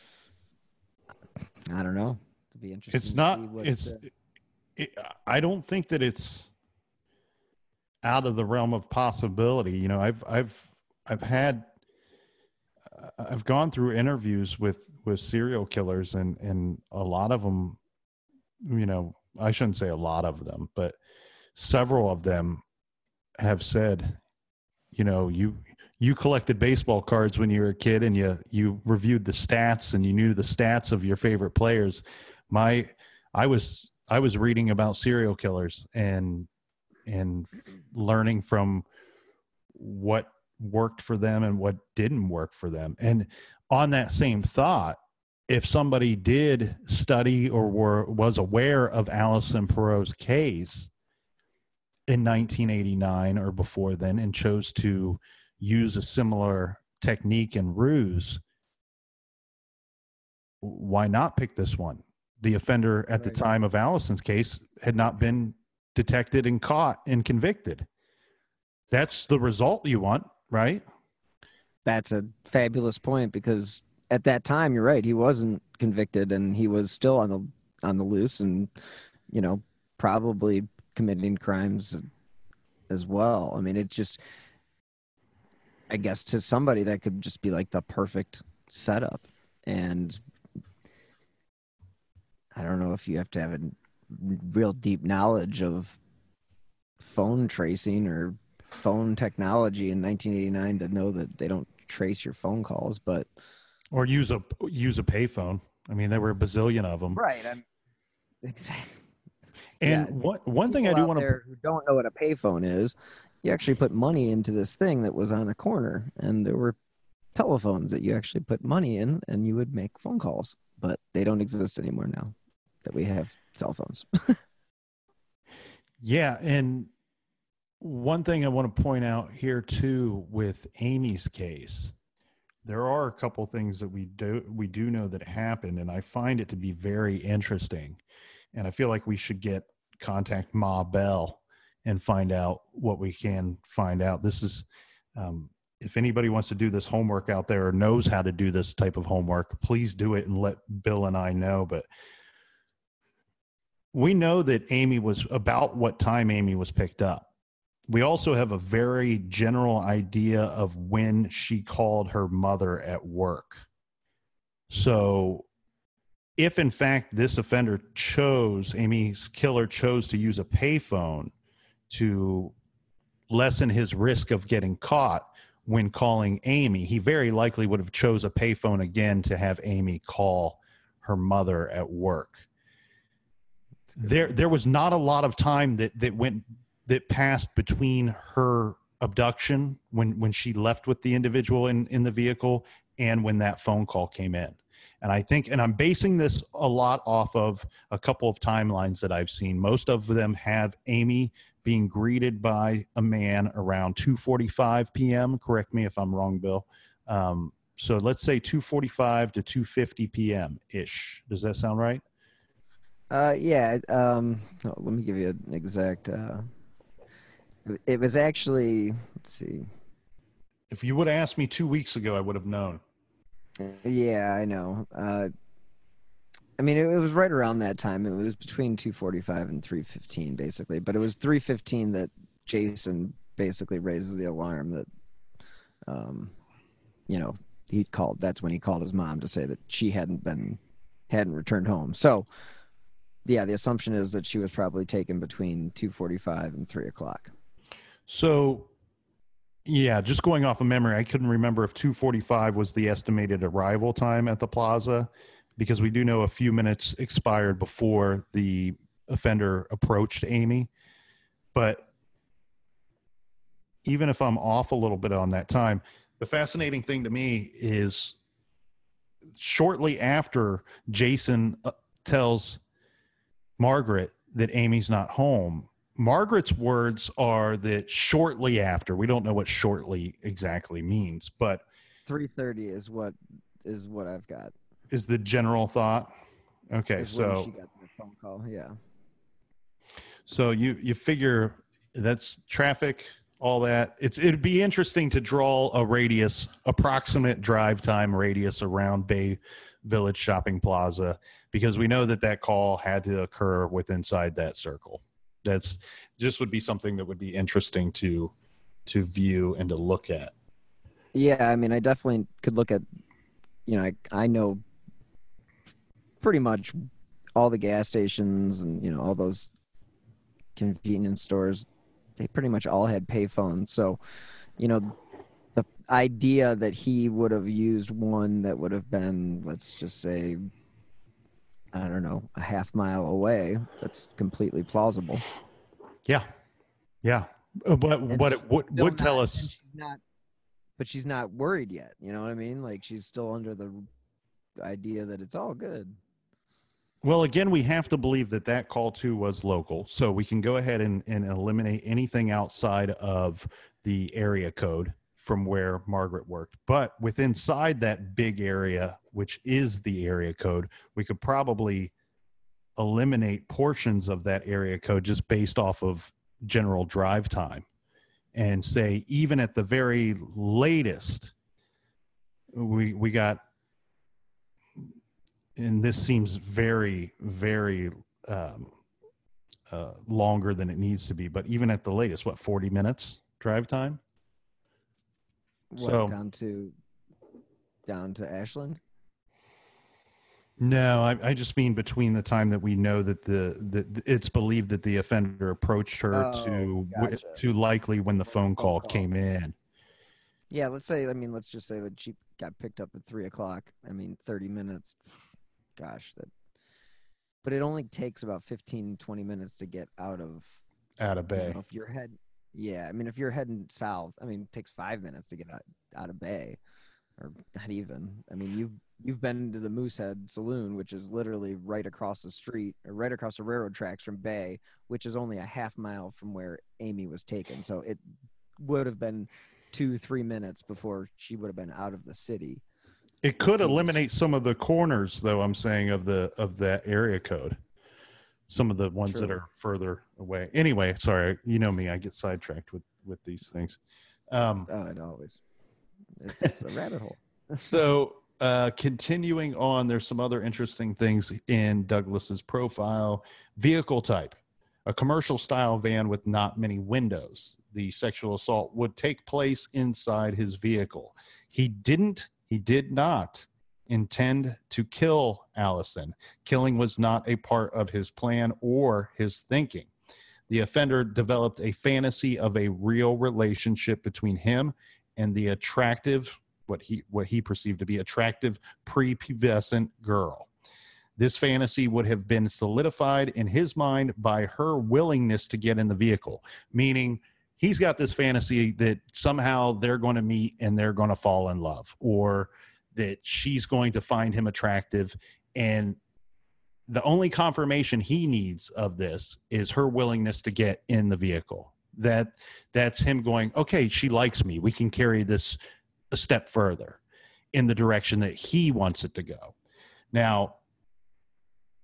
I don't know. It'd be interesting. It's to not, see what, it's, uh, it, I don't think that it's out of the realm of possibility. You know, I've, I've, I've had, I've gone through interviews with, with serial killers, and, and a lot of them, you know, I shouldn't say a lot of them, but several of them have said, you know, you, you collected baseball cards when you were a kid, and you, you reviewed the stats, and you knew the stats of your favorite players. My, I was, I was reading about serial killers and, and learning from what worked for them and what didn't work for them. And on that same thought, if somebody did study or were, was aware of Allison Perot's case in nineteen eighty-nine or before then, and chose to use a similar technique and ruse, why not pick this one? The offender at the time of Allison's case had not been detected and caught and convicted. That's the result you want, right? That's a fabulous point, because at that time, you're right, he wasn't convicted, and he was still on the on the loose, and, you know, probably committing crimes as well. I mean, it's just, I guess to somebody that could just be like the perfect setup. And I don't know if you have to have a real deep knowledge of phone tracing or phone technology in nineteen eighty-nine to know that they don't trace your phone calls, but or use a use a payphone. I mean, there were a bazillion of them, right? I'm exactly. And yeah, one one thing I people do out want to there who don't know what a payphone is, you actually put money into this thing that was on a corner, and there were telephones that you actually put money in, and you would make phone calls, but they don't exist anymore now that we have cell phones. Yeah, and one thing I want to point out here too with Amy's case, there are a couple things that we do we do know that happened, and I find it to be very interesting. And I feel like we should get contact Ma Bell and find out what we can find out. This is, um, if anybody wants to do this homework out there or knows how to do this type of homework, please do it and let Bill and I know. But we know that Amy was about what time Amy was picked up. We also have a very general idea of when she called her mother at work. So if in fact this offender chose, Amy's killer chose to use a payphone to lessen his risk of getting caught when calling Amy, he very likely would have chose a payphone again to have Amy call her mother at work. There, there was not a lot of time that, that went that passed between her abduction when, when she left with the individual in, in the vehicle and when that phone call came in. And I think, and I'm basing this a lot off of a couple of timelines that I've seen. Most of them have Amy being greeted by a man around two forty-five p.m. Correct me if I'm wrong, Bill. Um, so let's say two forty-five to two fifty p.m. ish. Does that sound right? Uh, yeah. Um, oh, let me give you an exact. Uh, it was actually. Let's see. If you would have asked me two weeks ago, I would have known. Yeah, I know. Uh, I mean, it, it was right around that time. It was between two forty-five and three fifteen, basically. But it was three fifteen that Jason basically raises the alarm that, um, you know, he called. That's when he called his mom to say that she hadn't been, hadn't returned home. So, yeah, the assumption is that she was probably taken between two forty-five and three o'clock. So, yeah, just going off of memory, I couldn't remember if two forty-five was the estimated arrival time at the plaza, because we do know a few minutes expired before the offender approached Amy. But even if I'm off a little bit on that time, the fascinating thing to me is shortly after Jason tells Margaret that Amy's not home, Margaret's words are that shortly after, we don't know what shortly exactly means, but three thirty is what is what I've got. Is the general thought. Okay, is so when she got the phone call, yeah. So you you figure that's traffic, all that. It's it'd be interesting to draw a radius, approximate drive time radius around Bay Village Shopping Plaza, because we know that that call had to occur with inside that circle. That's just would be something that would be interesting to to view and to look at. Yeah, I mean, I definitely could look at, you know, I, I know pretty much all the gas stations and, you know, all those convenience stores, they pretty much all had payphones. So, you know, the idea that he would have used one that would have been, let's just say, I don't know, a half mile away, that's completely plausible. Yeah. Yeah. But what it would, would tell us. She's not, but she's not worried yet. You know what I mean? Like, she's still under the idea that it's all good. Well, again, we have to believe that that call too was local. So we can go ahead and, and eliminate anything outside of the area code from where Margaret worked. But with inside that big area, which is the area code, we could probably eliminate portions of that area code just based off of general drive time and say, even at the very latest, we we got, and this seems very, very um, uh, longer than it needs to be, but even at the latest, what, forty minutes drive time? What, so, down to down to Ashland? No, I, I just mean between the time that we know that the that it's believed that the offender approached her oh, to gotcha. to likely when the phone call, call came in. Yeah, let's say, I mean, let's just say that she got picked up at three o'clock. I mean, thirty minutes. Gosh, that. But it only takes about fifteen, twenty minutes to get out of out of Bay. You know, if you're head, yeah, I mean, if you're heading south, I mean, it takes five minutes to get out, out of Bay, or not even. I mean, you've you've been to the Moosehead Saloon, which is literally right across the street, or right across the railroad tracks from Bay, which is only a half mile from where Amy was taken. So it would have been two, three minutes before she would have been out of the city. It could eliminate some of the corners, though, I'm saying, of the of that area code. Some of the ones True. that are further away. Anyway, sorry, you know me, I get sidetracked with, with these things. Um, oh, it always. It's a rabbit hole. So uh, continuing on, there's some other interesting things in Douglas's profile. Vehicle type, a commercial style van with not many windows. The sexual assault would take place inside his vehicle. He didn't, he did not intend to kill Allison. Killing was not a part of his plan or his thinking. The offender developed a fantasy of a real relationship between him and the attractive, what he what he perceived to be attractive prepubescent girl. This fantasy would have been solidified in his mind by her willingness to get in the vehicle, meaning he's got this fantasy that somehow they're going to meet and they're going to fall in love, or that she's going to find him attractive. And the only confirmation he needs of this is her willingness to get in the vehicle. That that's him going, okay, she likes me. We can carry this a step further in the direction that he wants it to go. Now,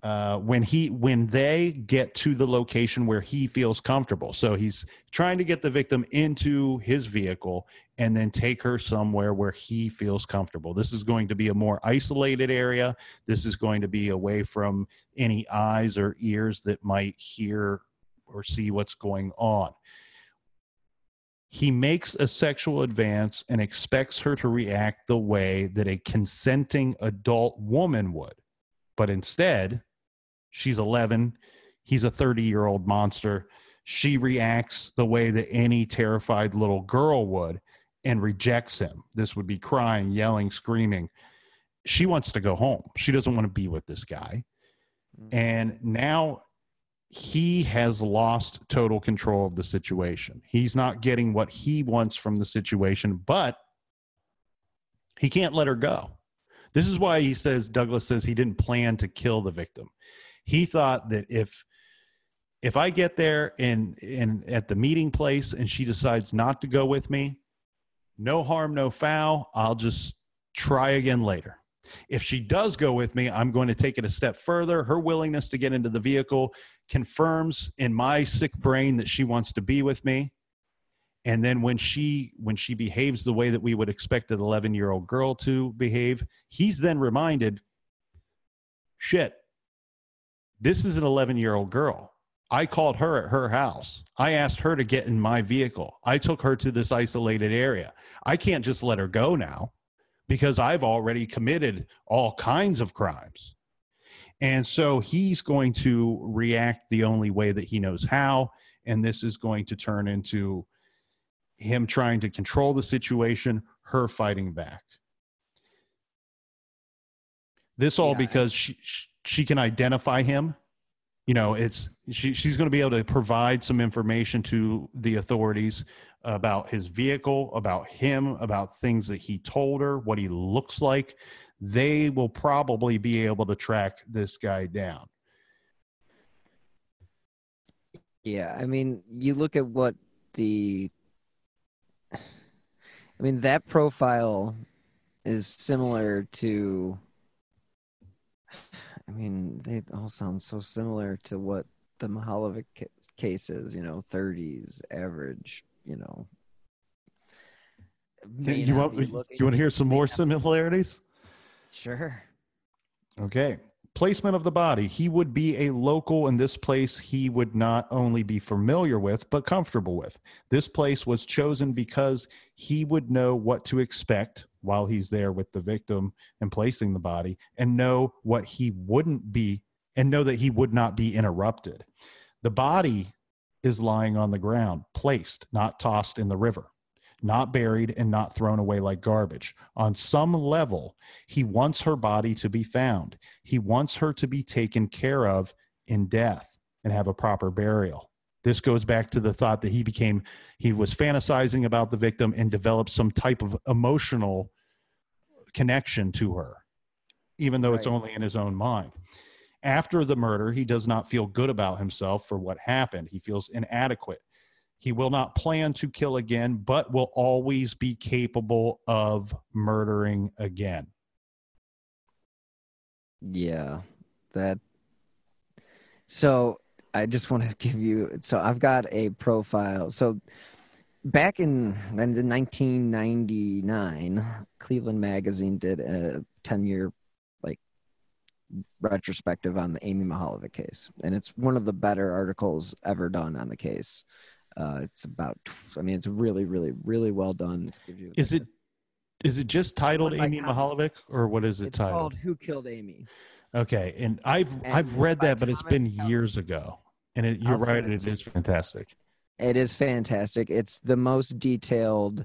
uh, when he when they get to the location where he feels comfortable. So he's trying to get the victim into his vehicle and then take her somewhere where he feels comfortable. This is going to be a more isolated area. This is going to be away from any eyes or ears that might hear or see what's going on. He makes a sexual advance and expects her to react the way that a consenting adult woman would. But instead, she's eleven. He's a thirty-year-old monster. She reacts the way that any terrified little girl would and rejects him. This would be crying, yelling, screaming. She wants to go home. She doesn't want to be with this guy. And now he has lost total control of the situation. He's not getting what he wants from the situation, but he can't let her go. This is why he says, Douglas says he didn't plan to kill the victim. He thought that if if I get there and, and at the meeting place and she decides not to go with me, no harm, no foul, I'll just try again later. If she does go with me, I'm going to take it a step further. Her willingness to get into the vehicle confirms in my sick brain that she wants to be with me. And then when she when she behaves the way that we would expect an eleven-year-old girl to behave, he's then reminded, shit, this is an eleven-year-old girl. I called her at her house. I asked her to get in my vehicle. I took her to this isolated area. I can't just let her go now, because I've already committed all kinds of crimes. And so he's going to react the only way that he knows how, and this is going to turn into him trying to control the situation, her fighting back. This all yeah. because she, she can identify him. You know, it's she, she's going to be able to provide some information to the authorities about his vehicle, about him, about things that he told her, what he looks like. They will probably be able to track this guy down. Yeah, I mean, you look at what the... I mean, that profile is similar to... I mean, they all sound so similar to what the Mihaljevic case is, you know, thirties, average, you know. You want, you want to hear some more similarities? Sure. Okay. Placement of the body. He would be a local in this place he would not only be familiar with, but comfortable with. This place was chosen because he would know what to expect while he's there with the victim and placing the body, and know what he wouldn't be, and know that he would not be interrupted. The body is lying on the ground, placed, not tossed in the river, not buried and not thrown away like garbage. On some level, he wants her body to be found. He wants her to be taken care of in death and have a proper burial. This goes back to the thought that he became, he was fantasizing about the victim and developed some type of emotional connection to her, even though right. it's only in his own mind. After the murder, he does not feel good about himself for what happened. He feels inadequate. He will not plan to kill again, but will always be capable of murdering again. Yeah, that. So I just want to give you, so I've got a profile. So back in, in nineteen ninety-nine, Cleveland Magazine did a ten-year like retrospective on the Amy Mihaljevic case. And it's one of the better articles ever done on the case. Uh, it's about, I mean, it's really, really, really well done. You, is like, it, is it just titled Amy Mihaljevic, or what is it it's titled? It's called Who Killed Amy. Okay. And I've, and I've read that, but Thomas it's been Kelly. years ago. And it, you're I'll right. It, it is fantastic. It is fantastic. It's the most detailed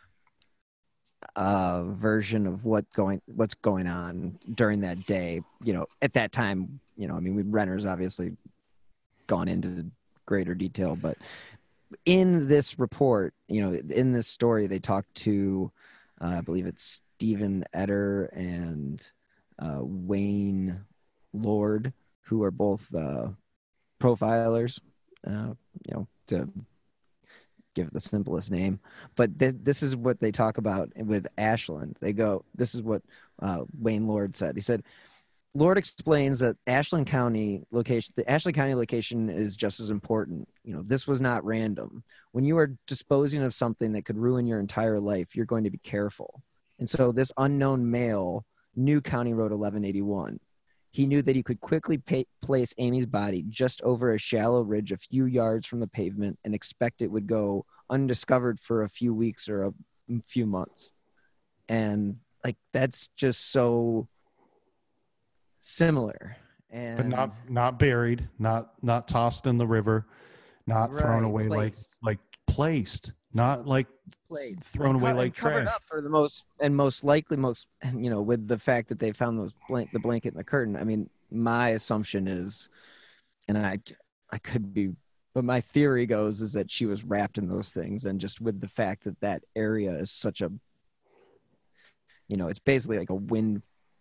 uh, version of what going, what's going on during that day. You know, at that time, you know, I mean, we Renner's obviously gone into greater detail, but in this report, you know, in this story, they talked to, uh, I believe it's Stephen Etter and uh, Wayne Lord, who are both uh, profilers, uh, you know, to give it the simplest name. But th- this is what they talk about with Ashland. They go, this is what uh, Wayne Lord said. He said, Lord explains that Ashland County location, the Ashland County location is just as important. You know, this was not random. When you are disposing of something that could ruin your entire life, you're going to be careful. And so this unknown male knew County Road eleven eighty-one. He knew that he could quickly pay, place Amy's body just over a shallow ridge a few yards from the pavement and expect it would go undiscovered for a few weeks or a few months. And like, that's just so similar. And But not not buried, not not tossed in the river, not right, thrown away placed. like like placed, not like Placed. thrown And away co- like and covered trash. up for the most, and most likely most, you know, with the fact that they found those blank the blanket and the curtain. I mean, my assumption is, and I I could be, but my theory goes is that she was wrapped in those things, and just with the fact that that area is such a, you know, it's basically like a wind.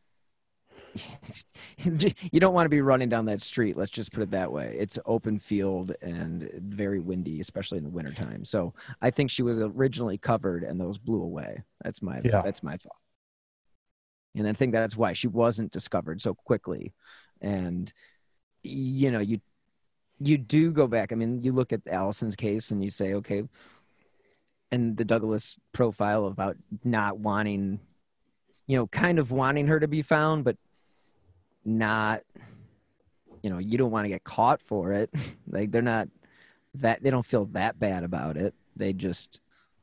You don't want to be running down that street. Let's just put it that way. It's open field and very windy, especially in the wintertime. So I think she was originally covered and those blew away. That's my, Yeah. that's my thought. And I think that's why she wasn't discovered so quickly. And, you know, you, you do go back. I mean, you look at Allison's case and you say, okay, and the Douglas profile about not wanting, you know, kind of wanting her to be found, but not, you know, you don't want to get caught for it. Like, they're not that, they don't feel that bad about it. They just,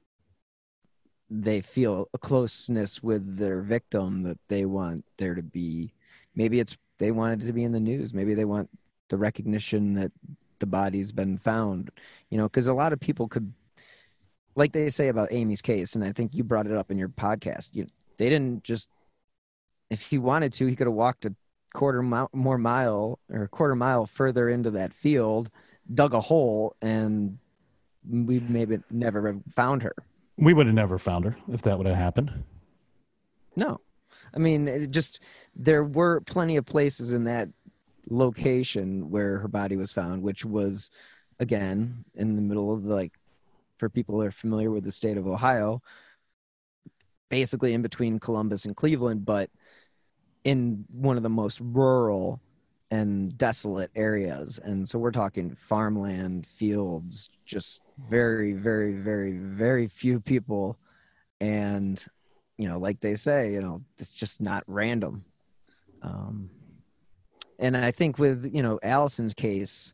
they feel a closeness with their victim that they want there to be. Maybe it's, they wanted it to be in the news. Maybe they want the recognition that the body's been found, you know, because a lot of people could, like they say about Amy's case, and I think you brought it up in your podcast, you, they didn't just, if he wanted to, he could have walked a quarter mile, more mile or a quarter mile further into that field, dug a hole, and we maybe never have found her. We would have never found her if that would have happened. No. I mean, it just, there were plenty of places in that location where her body was found, which was, again, in the middle of, like, for people who are familiar with the state of Ohio, basically in between Columbus and Cleveland, but in one of the most rural and desolate areas. And so we're talking farmland, fields, just very, very, very, very few people. And, you know, like they say, you know, it's just not random. Um, and I think with, you know, Allison's case,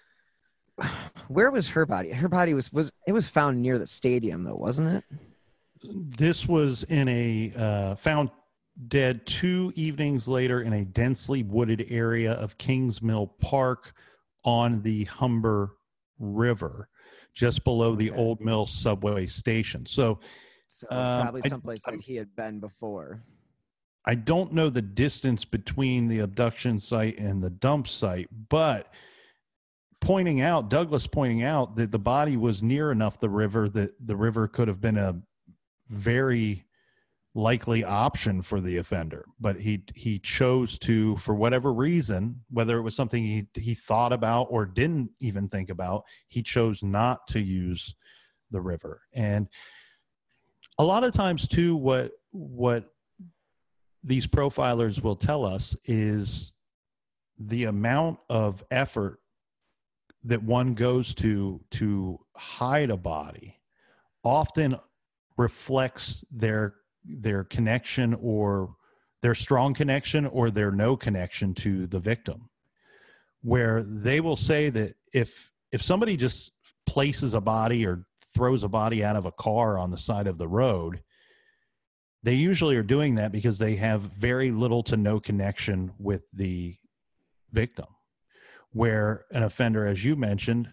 where was her body? Her body was, was, it was found near the stadium though, wasn't it? This was in a uh, found dead two evenings later in a densely wooded area of Kings Mill Park on the Humber River, just below the Okay. Old Mill subway station. So, So um, probably I- someplace that he had been before. I don't know the distance between the abduction site and the dump site, but pointing out, Douglas pointing out that the body was near enough the river that the river could have been a very likely option for the offender. But he he chose to, for whatever reason, whether it was something he, he thought about or didn't even think about, he chose not to use the river. And a lot of times too, what what these profilers will tell us is the amount of effort that one goes to to hide a body often reflects their their connection or their strong connection or their no connection to the victim, where they will say that if if somebody just places a body or throws a body out of a car on the side of the road, they usually are doing that because they have very little to no connection with the victim. Where an offender, as you mentioned,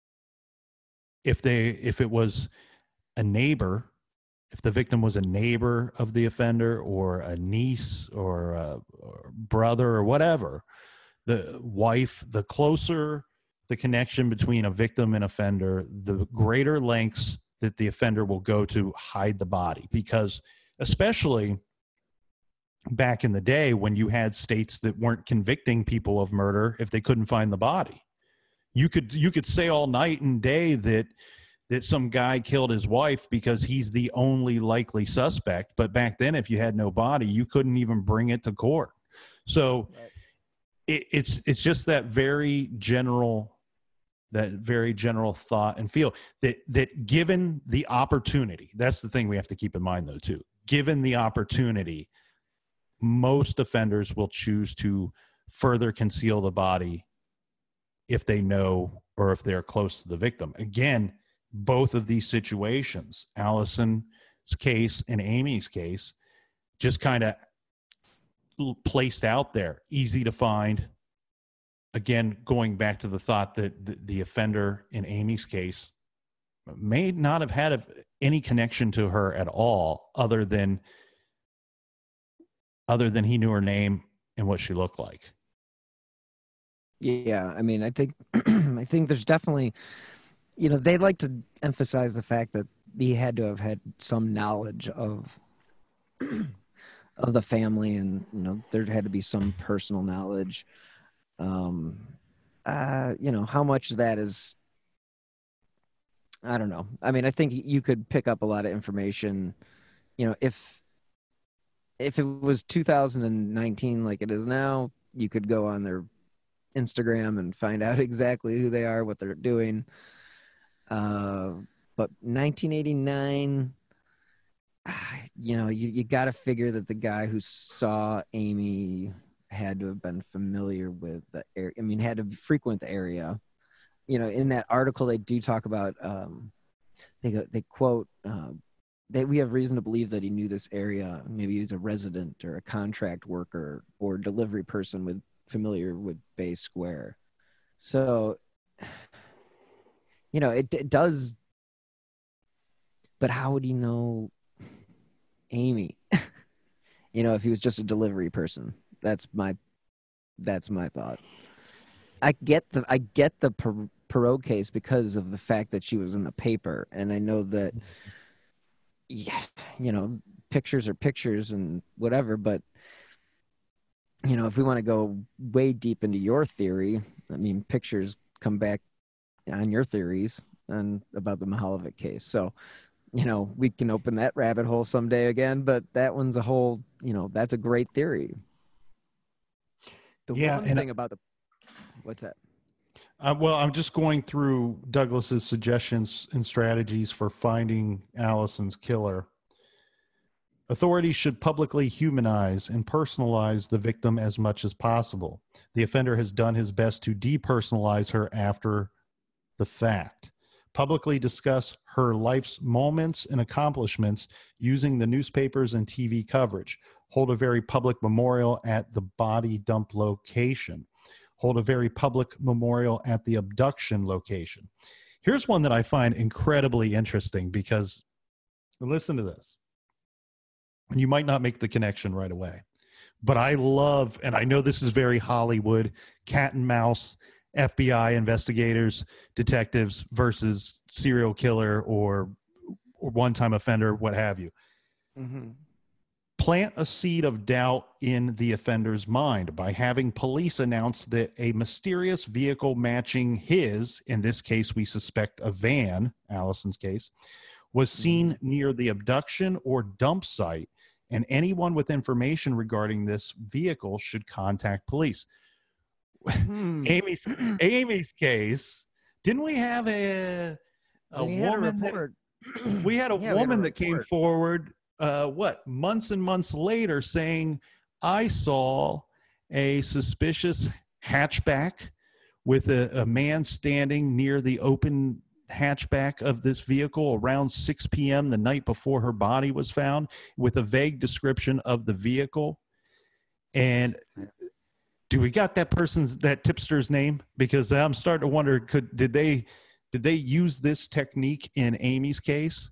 if they if it was a neighbor, if the victim was a neighbor of the offender or a niece or a or brother or whatever, the wife, the closer the connection between a victim and offender, the greater lengths that the offender will go to hide the body. Because especially back in the day when you had states that weren't convicting people of murder if they couldn't find the body, you could you could say all night and day that that some guy killed his wife because he's the only likely suspect. But back then, if you had no body, you couldn't even bring it to court. So Right. it, it's it's just that very general, that very general thought and feel that that given the opportunity, that's the thing we have to keep in mind though too. Given the opportunity, most offenders will choose to further conceal the body if they know or if they're close to the victim. Again, both of these situations, Allison's case and Amy's case, just kind of placed out there, easy to find. Again, going back to the thought that the, the offender in Amy's case may not have had a, any connection to her at all, other than other than he knew her name and what she looked like. Yeah, I mean, I think I think there's definitely, you know, they like to emphasize the fact that he had to have had some knowledge of of the family, and you know, there had to be some personal knowledge. Um, uh, you know, how much that is, I don't know. I mean, I think you could pick up a lot of information. You know, if if it was two thousand nineteen like it is now, you could go on their Instagram and find out exactly who they are, what they're doing. Uh, but nineteen eighty-nine, you know, you, you got to figure that the guy who saw Amy had to have been familiar with the area. I mean, had to frequent the area. You know, in that article, they do talk about, um, they go, they quote, uh, that we have reason to believe that he knew this area. Maybe he was a resident or a contract worker or delivery person with familiar with Bay Square. So, you know, it, it does, but how would he know Amy? You know, if he was just a delivery person. That's my, that's my thought. I get the, I get the per, Perot case because of the fact that she was in the paper. And I know that, yeah, you know, pictures are pictures and whatever, but you know, if we want to go way deep into your theory, I mean, pictures come back on your theories and about the Mihaljevic case. So, you know, we can open that rabbit hole someday again, but that one's a whole, you know, that's a great theory. The yeah, one and thing about the, what's that? Uh, well, I'm just going through Douglas's suggestions and strategies for finding Allison's killer. Authorities should publicly humanize and personalize the victim as much as possible. The offender has done his best to depersonalize her after the fact. Publicly discuss her life's moments and accomplishments using the newspapers and T V coverage. Hold a very public memorial at the body dump location. Hold a very public memorial at the abduction location. Here's one that I find incredibly interesting because, listen to this. You might not make the connection right away, but I love, and I know this is very Hollywood, cat and mouse, F B I investigators, detectives versus serial killer or, or one-time offender, what have you. Mm-hmm. Plant a seed of doubt in the offender's mind by having police announce that a mysterious vehicle matching his, in this case we suspect a van, Allison's case, was seen mm-hmm. near the abduction or dump site, and anyone with information regarding this vehicle should contact police. Hmm. Amy's Amy's case, didn't we have a a we woman had a report. That, we had a yeah, woman had a that came forward uh what months and months later saying, I saw a suspicious hatchback with a, a man standing near the open hatchback of this vehicle around six p.m. the night before her body was found, with a vague description of the vehicle. And do we got that person's, that tipster's name? Because I'm starting to wonder, could did they did they use this technique in Amy's case?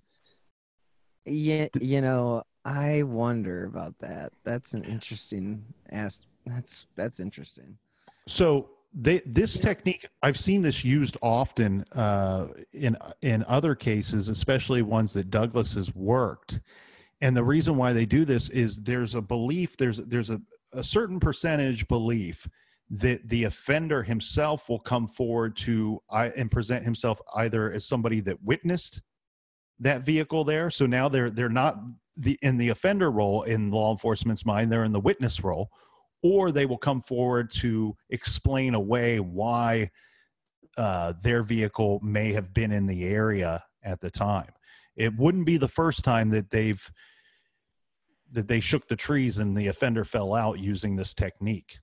Yeah, you know, I wonder about that. That's an interesting ask. That's that's interesting. So they, this technique, I've seen this used often uh, in in other cases, especially ones that Douglas has worked. And the reason why they do this is there's a belief, there's there's a, a certain percentage belief that the offender himself will come forward to uh, and present himself either as somebody that witnessed that vehicle there. So now they're they're not the in the offender role in law enforcement's mind, they're in the witness role, or they will come forward to explain away why uh, their vehicle may have been in the area at the time. It wouldn't be the first time that they've that they shook the trees and the offender fell out using this technique.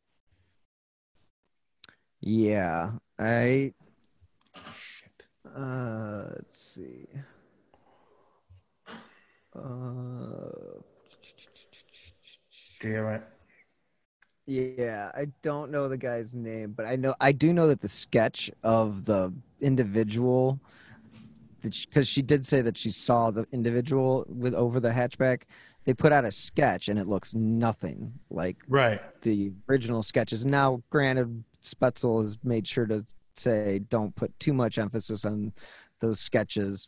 Yeah, I. Shit. Uh, let's see. Uh. Damn it. Yeah, I don't know the guy's name, but I know I do know that the sketch of the individual, because she did say that she saw the individual with over the hatchback. They put out a sketch and it looks nothing like right. the original sketches. Now, granted, Spetzel has made sure to say don't put too much emphasis on those sketches.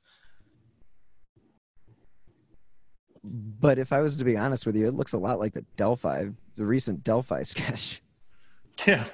But if I was to be honest with you, it looks a lot like the Delphi, the recent Delphi sketch. Yeah.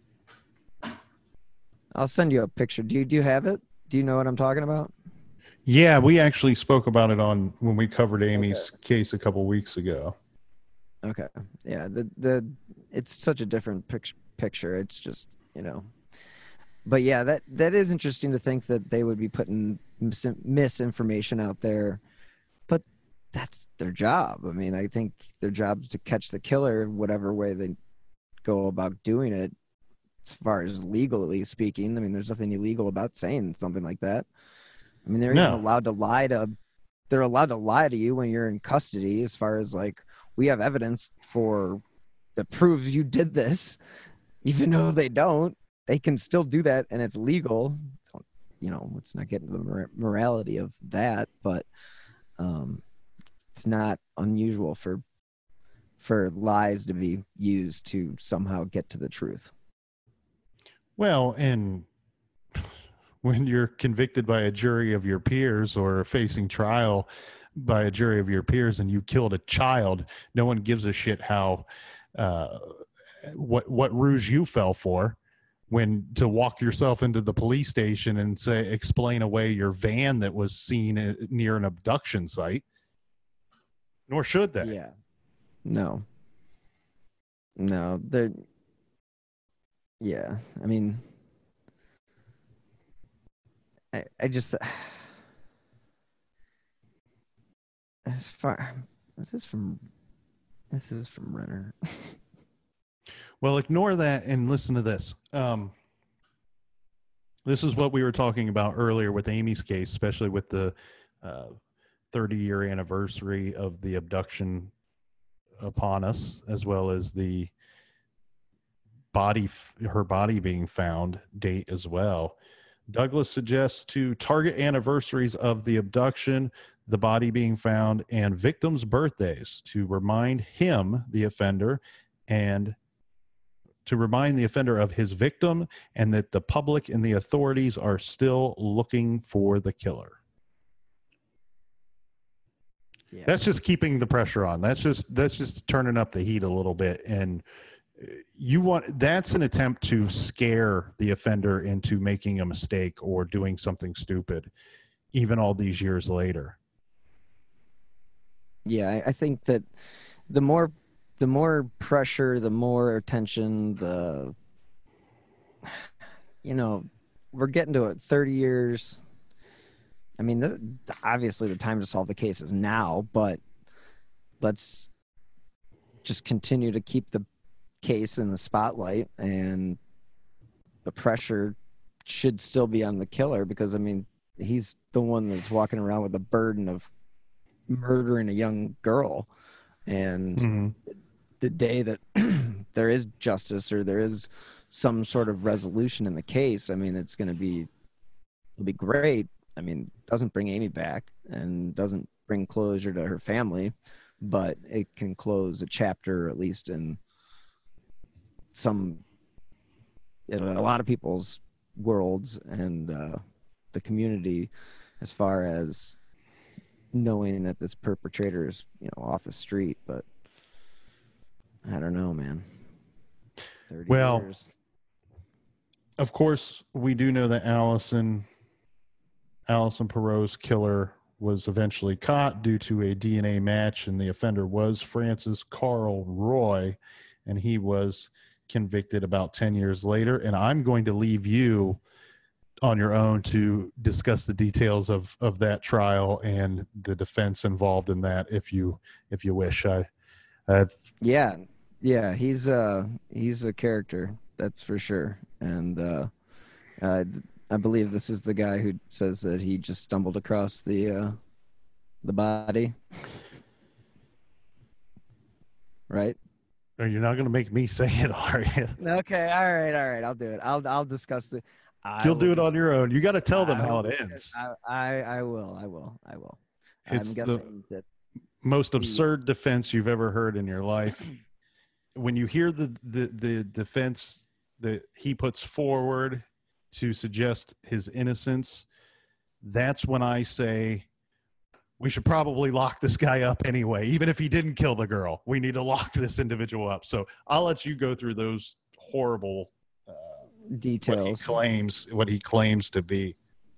I'll send you a picture. Do you, do you have it? Do you know what I'm talking about? Yeah, we actually spoke about it on when we covered Amy's okay. case a couple weeks ago. Okay. Yeah, the the it's such a different picture picture. It's just, you know. But yeah, that that is interesting to think that they would be putting mis- misinformation out there. But that's their job. I mean, I think their job is to catch the killer whatever way they go about doing it. As far as legally speaking, I mean, there's nothing illegal about saying something like that. I mean, they're no. even allowed to lie to, they're allowed to lie to you when you're in custody as far as like, we have evidence for, that proves you did this, even though they don't, they can still do that and it's legal. You know, let's not get into the morality of that, but um, it's not unusual for, for lies to be used to somehow get to the truth. Well, and when you're convicted by a jury of your peers or facing trial by a jury of your peers and you killed a child, no one gives a shit how uh, what what ruse you fell for when to walk yourself into the police station and say explain away your van that was seen near an abduction site. Nor should they. Yeah. No. No, they're yeah, I mean I, I just as far this is from this is from Renner. Well, ignore that and listen to this. Um, this is what we were talking about earlier with Amy's case, especially with the uh, thirty-year anniversary of the abduction upon us, as well as the body, her body being found date as well. Douglas suggests to target anniversaries of the abduction, the body being found, and victims' birthdays to remind him, the offender, and to remind the offender of his victim and that the public and the authorities are still looking for the killer. Yeah. That's just keeping the pressure on. That's just that's just turning up the heat a little bit. And you want that's an attempt to scare the offender into making a mistake or doing something stupid, even all these years later. Yeah, I, I think that the more the more pressure, the more attention, the you know, we're getting to it thirty years. I mean, this, obviously the time to solve the case is now, but let's just continue to keep the case in the spotlight, and the pressure should still be on the killer because, I mean, he's the one that's walking around with the burden of murdering a young girl. And mm-hmm. the day that there is justice or there is some sort of resolution in the case, I mean, it's going to be, it'll be great. I mean, doesn't bring Amy back and doesn't bring closure to her family, but it can close a chapter, at least in some, in a lot of people's worlds and uh, the community, as far as knowing that this perpetrator is, you know, off the street. But I don't know, man. thirty well, years. Of course, we do know that Allison, Allison Perot's killer was eventually caught due to a D N A match, and the offender was Francis Carl Roy. and he was convicted about ten years later. And I'm going to leave you on your own to discuss the details of, of that trial and the defense involved in that, if you if you wish. I, I've... yeah, yeah, he's uh he's a character, that's for sure. And uh, uh, I believe this is the guy who says that he just stumbled across the uh, the body, right? You're not going to make me say it, are you? Okay, all right, all right. I'll do it. I'll I'll discuss the. I You'll do it discuss, on your own. You got to tell them I how it discuss, ends. I, I I will. I will. I will. It's I'm guessing that most absurd defense you've ever heard in your life. When you hear the the the defense that he puts forward to suggest his innocence, that's when I say we should probably lock this guy up anyway. Even if he didn't kill the girl, we need to lock this individual up. So I'll let you go through those horrible uh, details. What he claims, what he claims to be.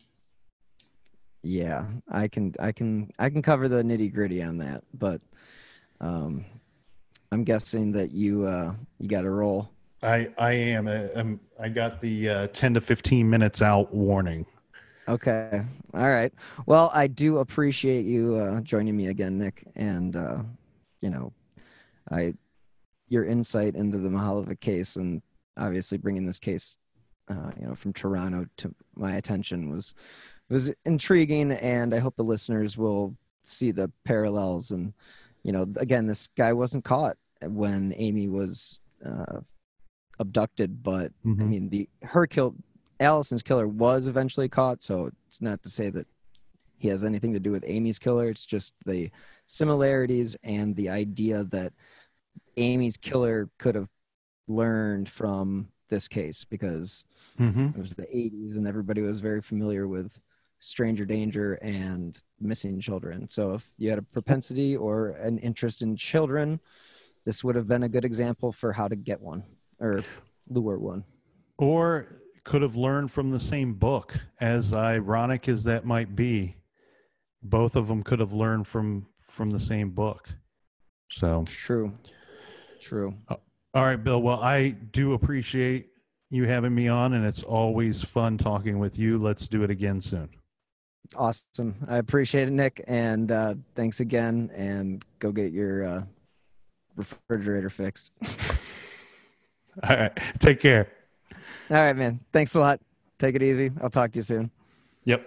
Yeah, I can, I can, I can cover the nitty gritty on that, but um, I'm guessing that you, uh, you got to roll. I, I am. I, I'm, I got the uh, ten to fifteen minutes out warning. Okay. All right. Well, I do appreciate you uh, joining me again, Nick, and uh, you know, I, your insight into the Mihaljevic case, and obviously bringing this case, uh, you know, from Toronto to my attention was. It was intriguing, and I hope the listeners will see the parallels. And, you know, again, this guy wasn't caught when Amy was uh, abducted, but mm-hmm. I mean, the her kill, Allison's killer was eventually caught. So it's not to say that he has anything to do with Amy's killer. It's just the similarities and the idea that Amy's killer could have learned from this case, because mm-hmm. it was the eighties and everybody was very familiar with stranger danger and missing children. So if you had a propensity or an interest in children, this would have been a good example for how to get one or lure one. Or could have learned from the same book. As ironic as that might be, both of them could have learned from from the same book. So true. True. Uh, all right, Bill. Well, I do appreciate you having me on, and it's always fun talking with you. Let's do it again soon. Awesome. I appreciate it, Nick. And uh, thanks again. And go get your uh, refrigerator fixed. All right. Take care. All right, man. Thanks a lot. Take it easy. I'll talk to you soon. Yep.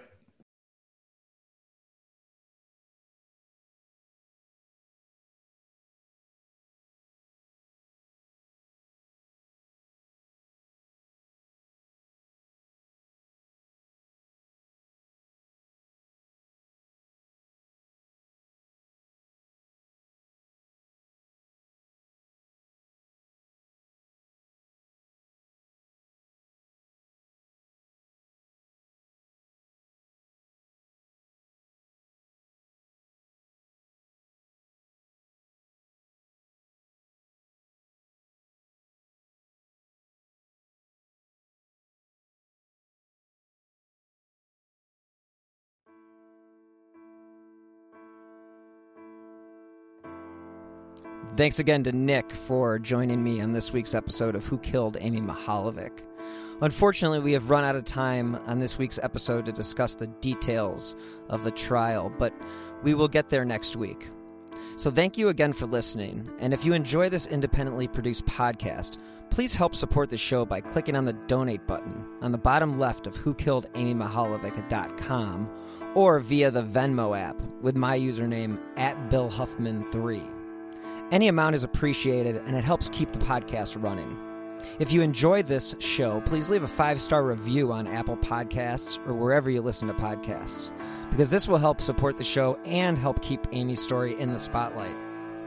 Thanks again to Nick for joining me on this week's episode of Who Killed Amy Mihaljevic. Unfortunately, we have run out of time on this week's episode to discuss the details of the trial, but we will get there next week. So thank you again for listening, and if you enjoy this independently produced podcast, please help support the show by clicking on the donate button on the bottom left of who killed amy mihaljevic dot com or via the Venmo app with my username at Bill Huffman three. Any amount is appreciated, and it helps keep the podcast running. If you enjoy this show, please leave a five-star review on Apple Podcasts or wherever you listen to podcasts, because this will help support the show and help keep Amy's story in the spotlight.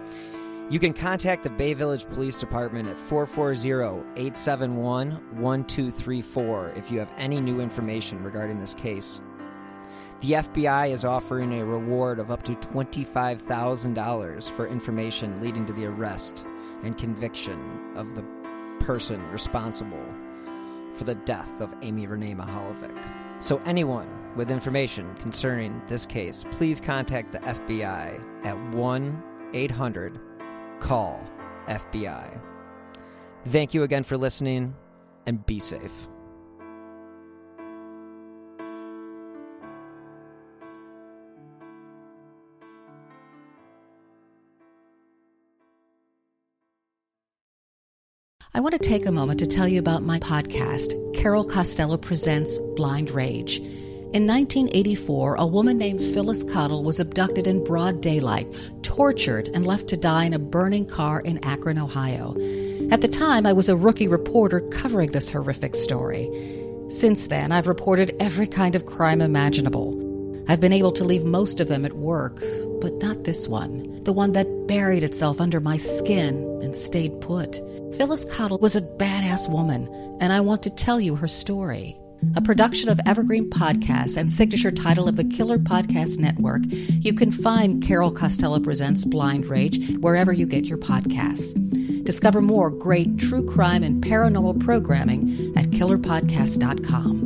You can contact the Bay Village Police Department at four four zero, eight seven one, one two three four if you have any new information regarding this case. The F B I is offering a reward of up to twenty-five thousand dollars for information leading to the arrest and conviction of the person responsible for the death of Amy Renee Mihaljevic. So anyone with information concerning this case, please contact the F B I at one eight hundred call F B I. Thank you again for listening, and be safe. I want to take a moment to tell you about my podcast, Carol Costello Presents Blind Rage. In nineteen eighty-four, a woman named Phyllis Cottle was abducted in broad daylight, tortured, and left to die in a burning car in Akron, Ohio. At the time, I was a rookie reporter covering this horrific story. Since then, I've reported every kind of crime imaginable. I've been able to leave most of them at work, but not this one, the one that buried itself under my skin and stayed put. Phyllis Cottle was a badass woman, and I want to tell you her story. A production of Evergreen Podcasts and signature title of the Killer Podcast Network, you can find Carol Costello Presents Blind Rage wherever you get your podcasts. Discover more great true crime and paranormal programming at killer podcast dot com.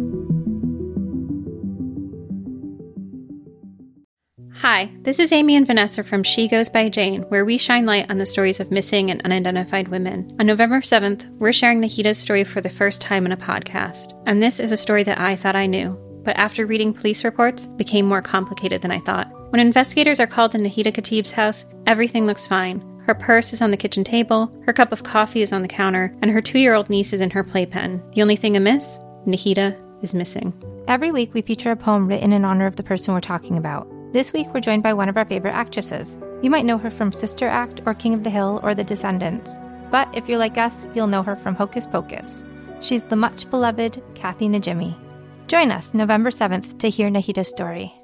Hi, this is Amy and Vanessa from She Goes by Jane, where we shine light on the stories of missing and unidentified women. On November seventh, we're sharing Nahita's story for the first time in a podcast. And this is a story that I thought I knew, but after reading police reports, became more complicated than I thought. When investigators are called to Nahita Khatib's house, everything looks fine. Her purse is on the kitchen table, her cup of coffee is on the counter, and her two-year-old niece is in her playpen. The only thing amiss? Nahita is missing. Every week we feature a poem written in honor of the person we're talking about. This week, we're joined by one of our favorite actresses. You might know her from Sister Act or King of the Hill or The Descendants. But if you're like us, you'll know her from Hocus Pocus. She's the much-beloved Kathy Najimy. Join us November seventh to hear Nahita's story.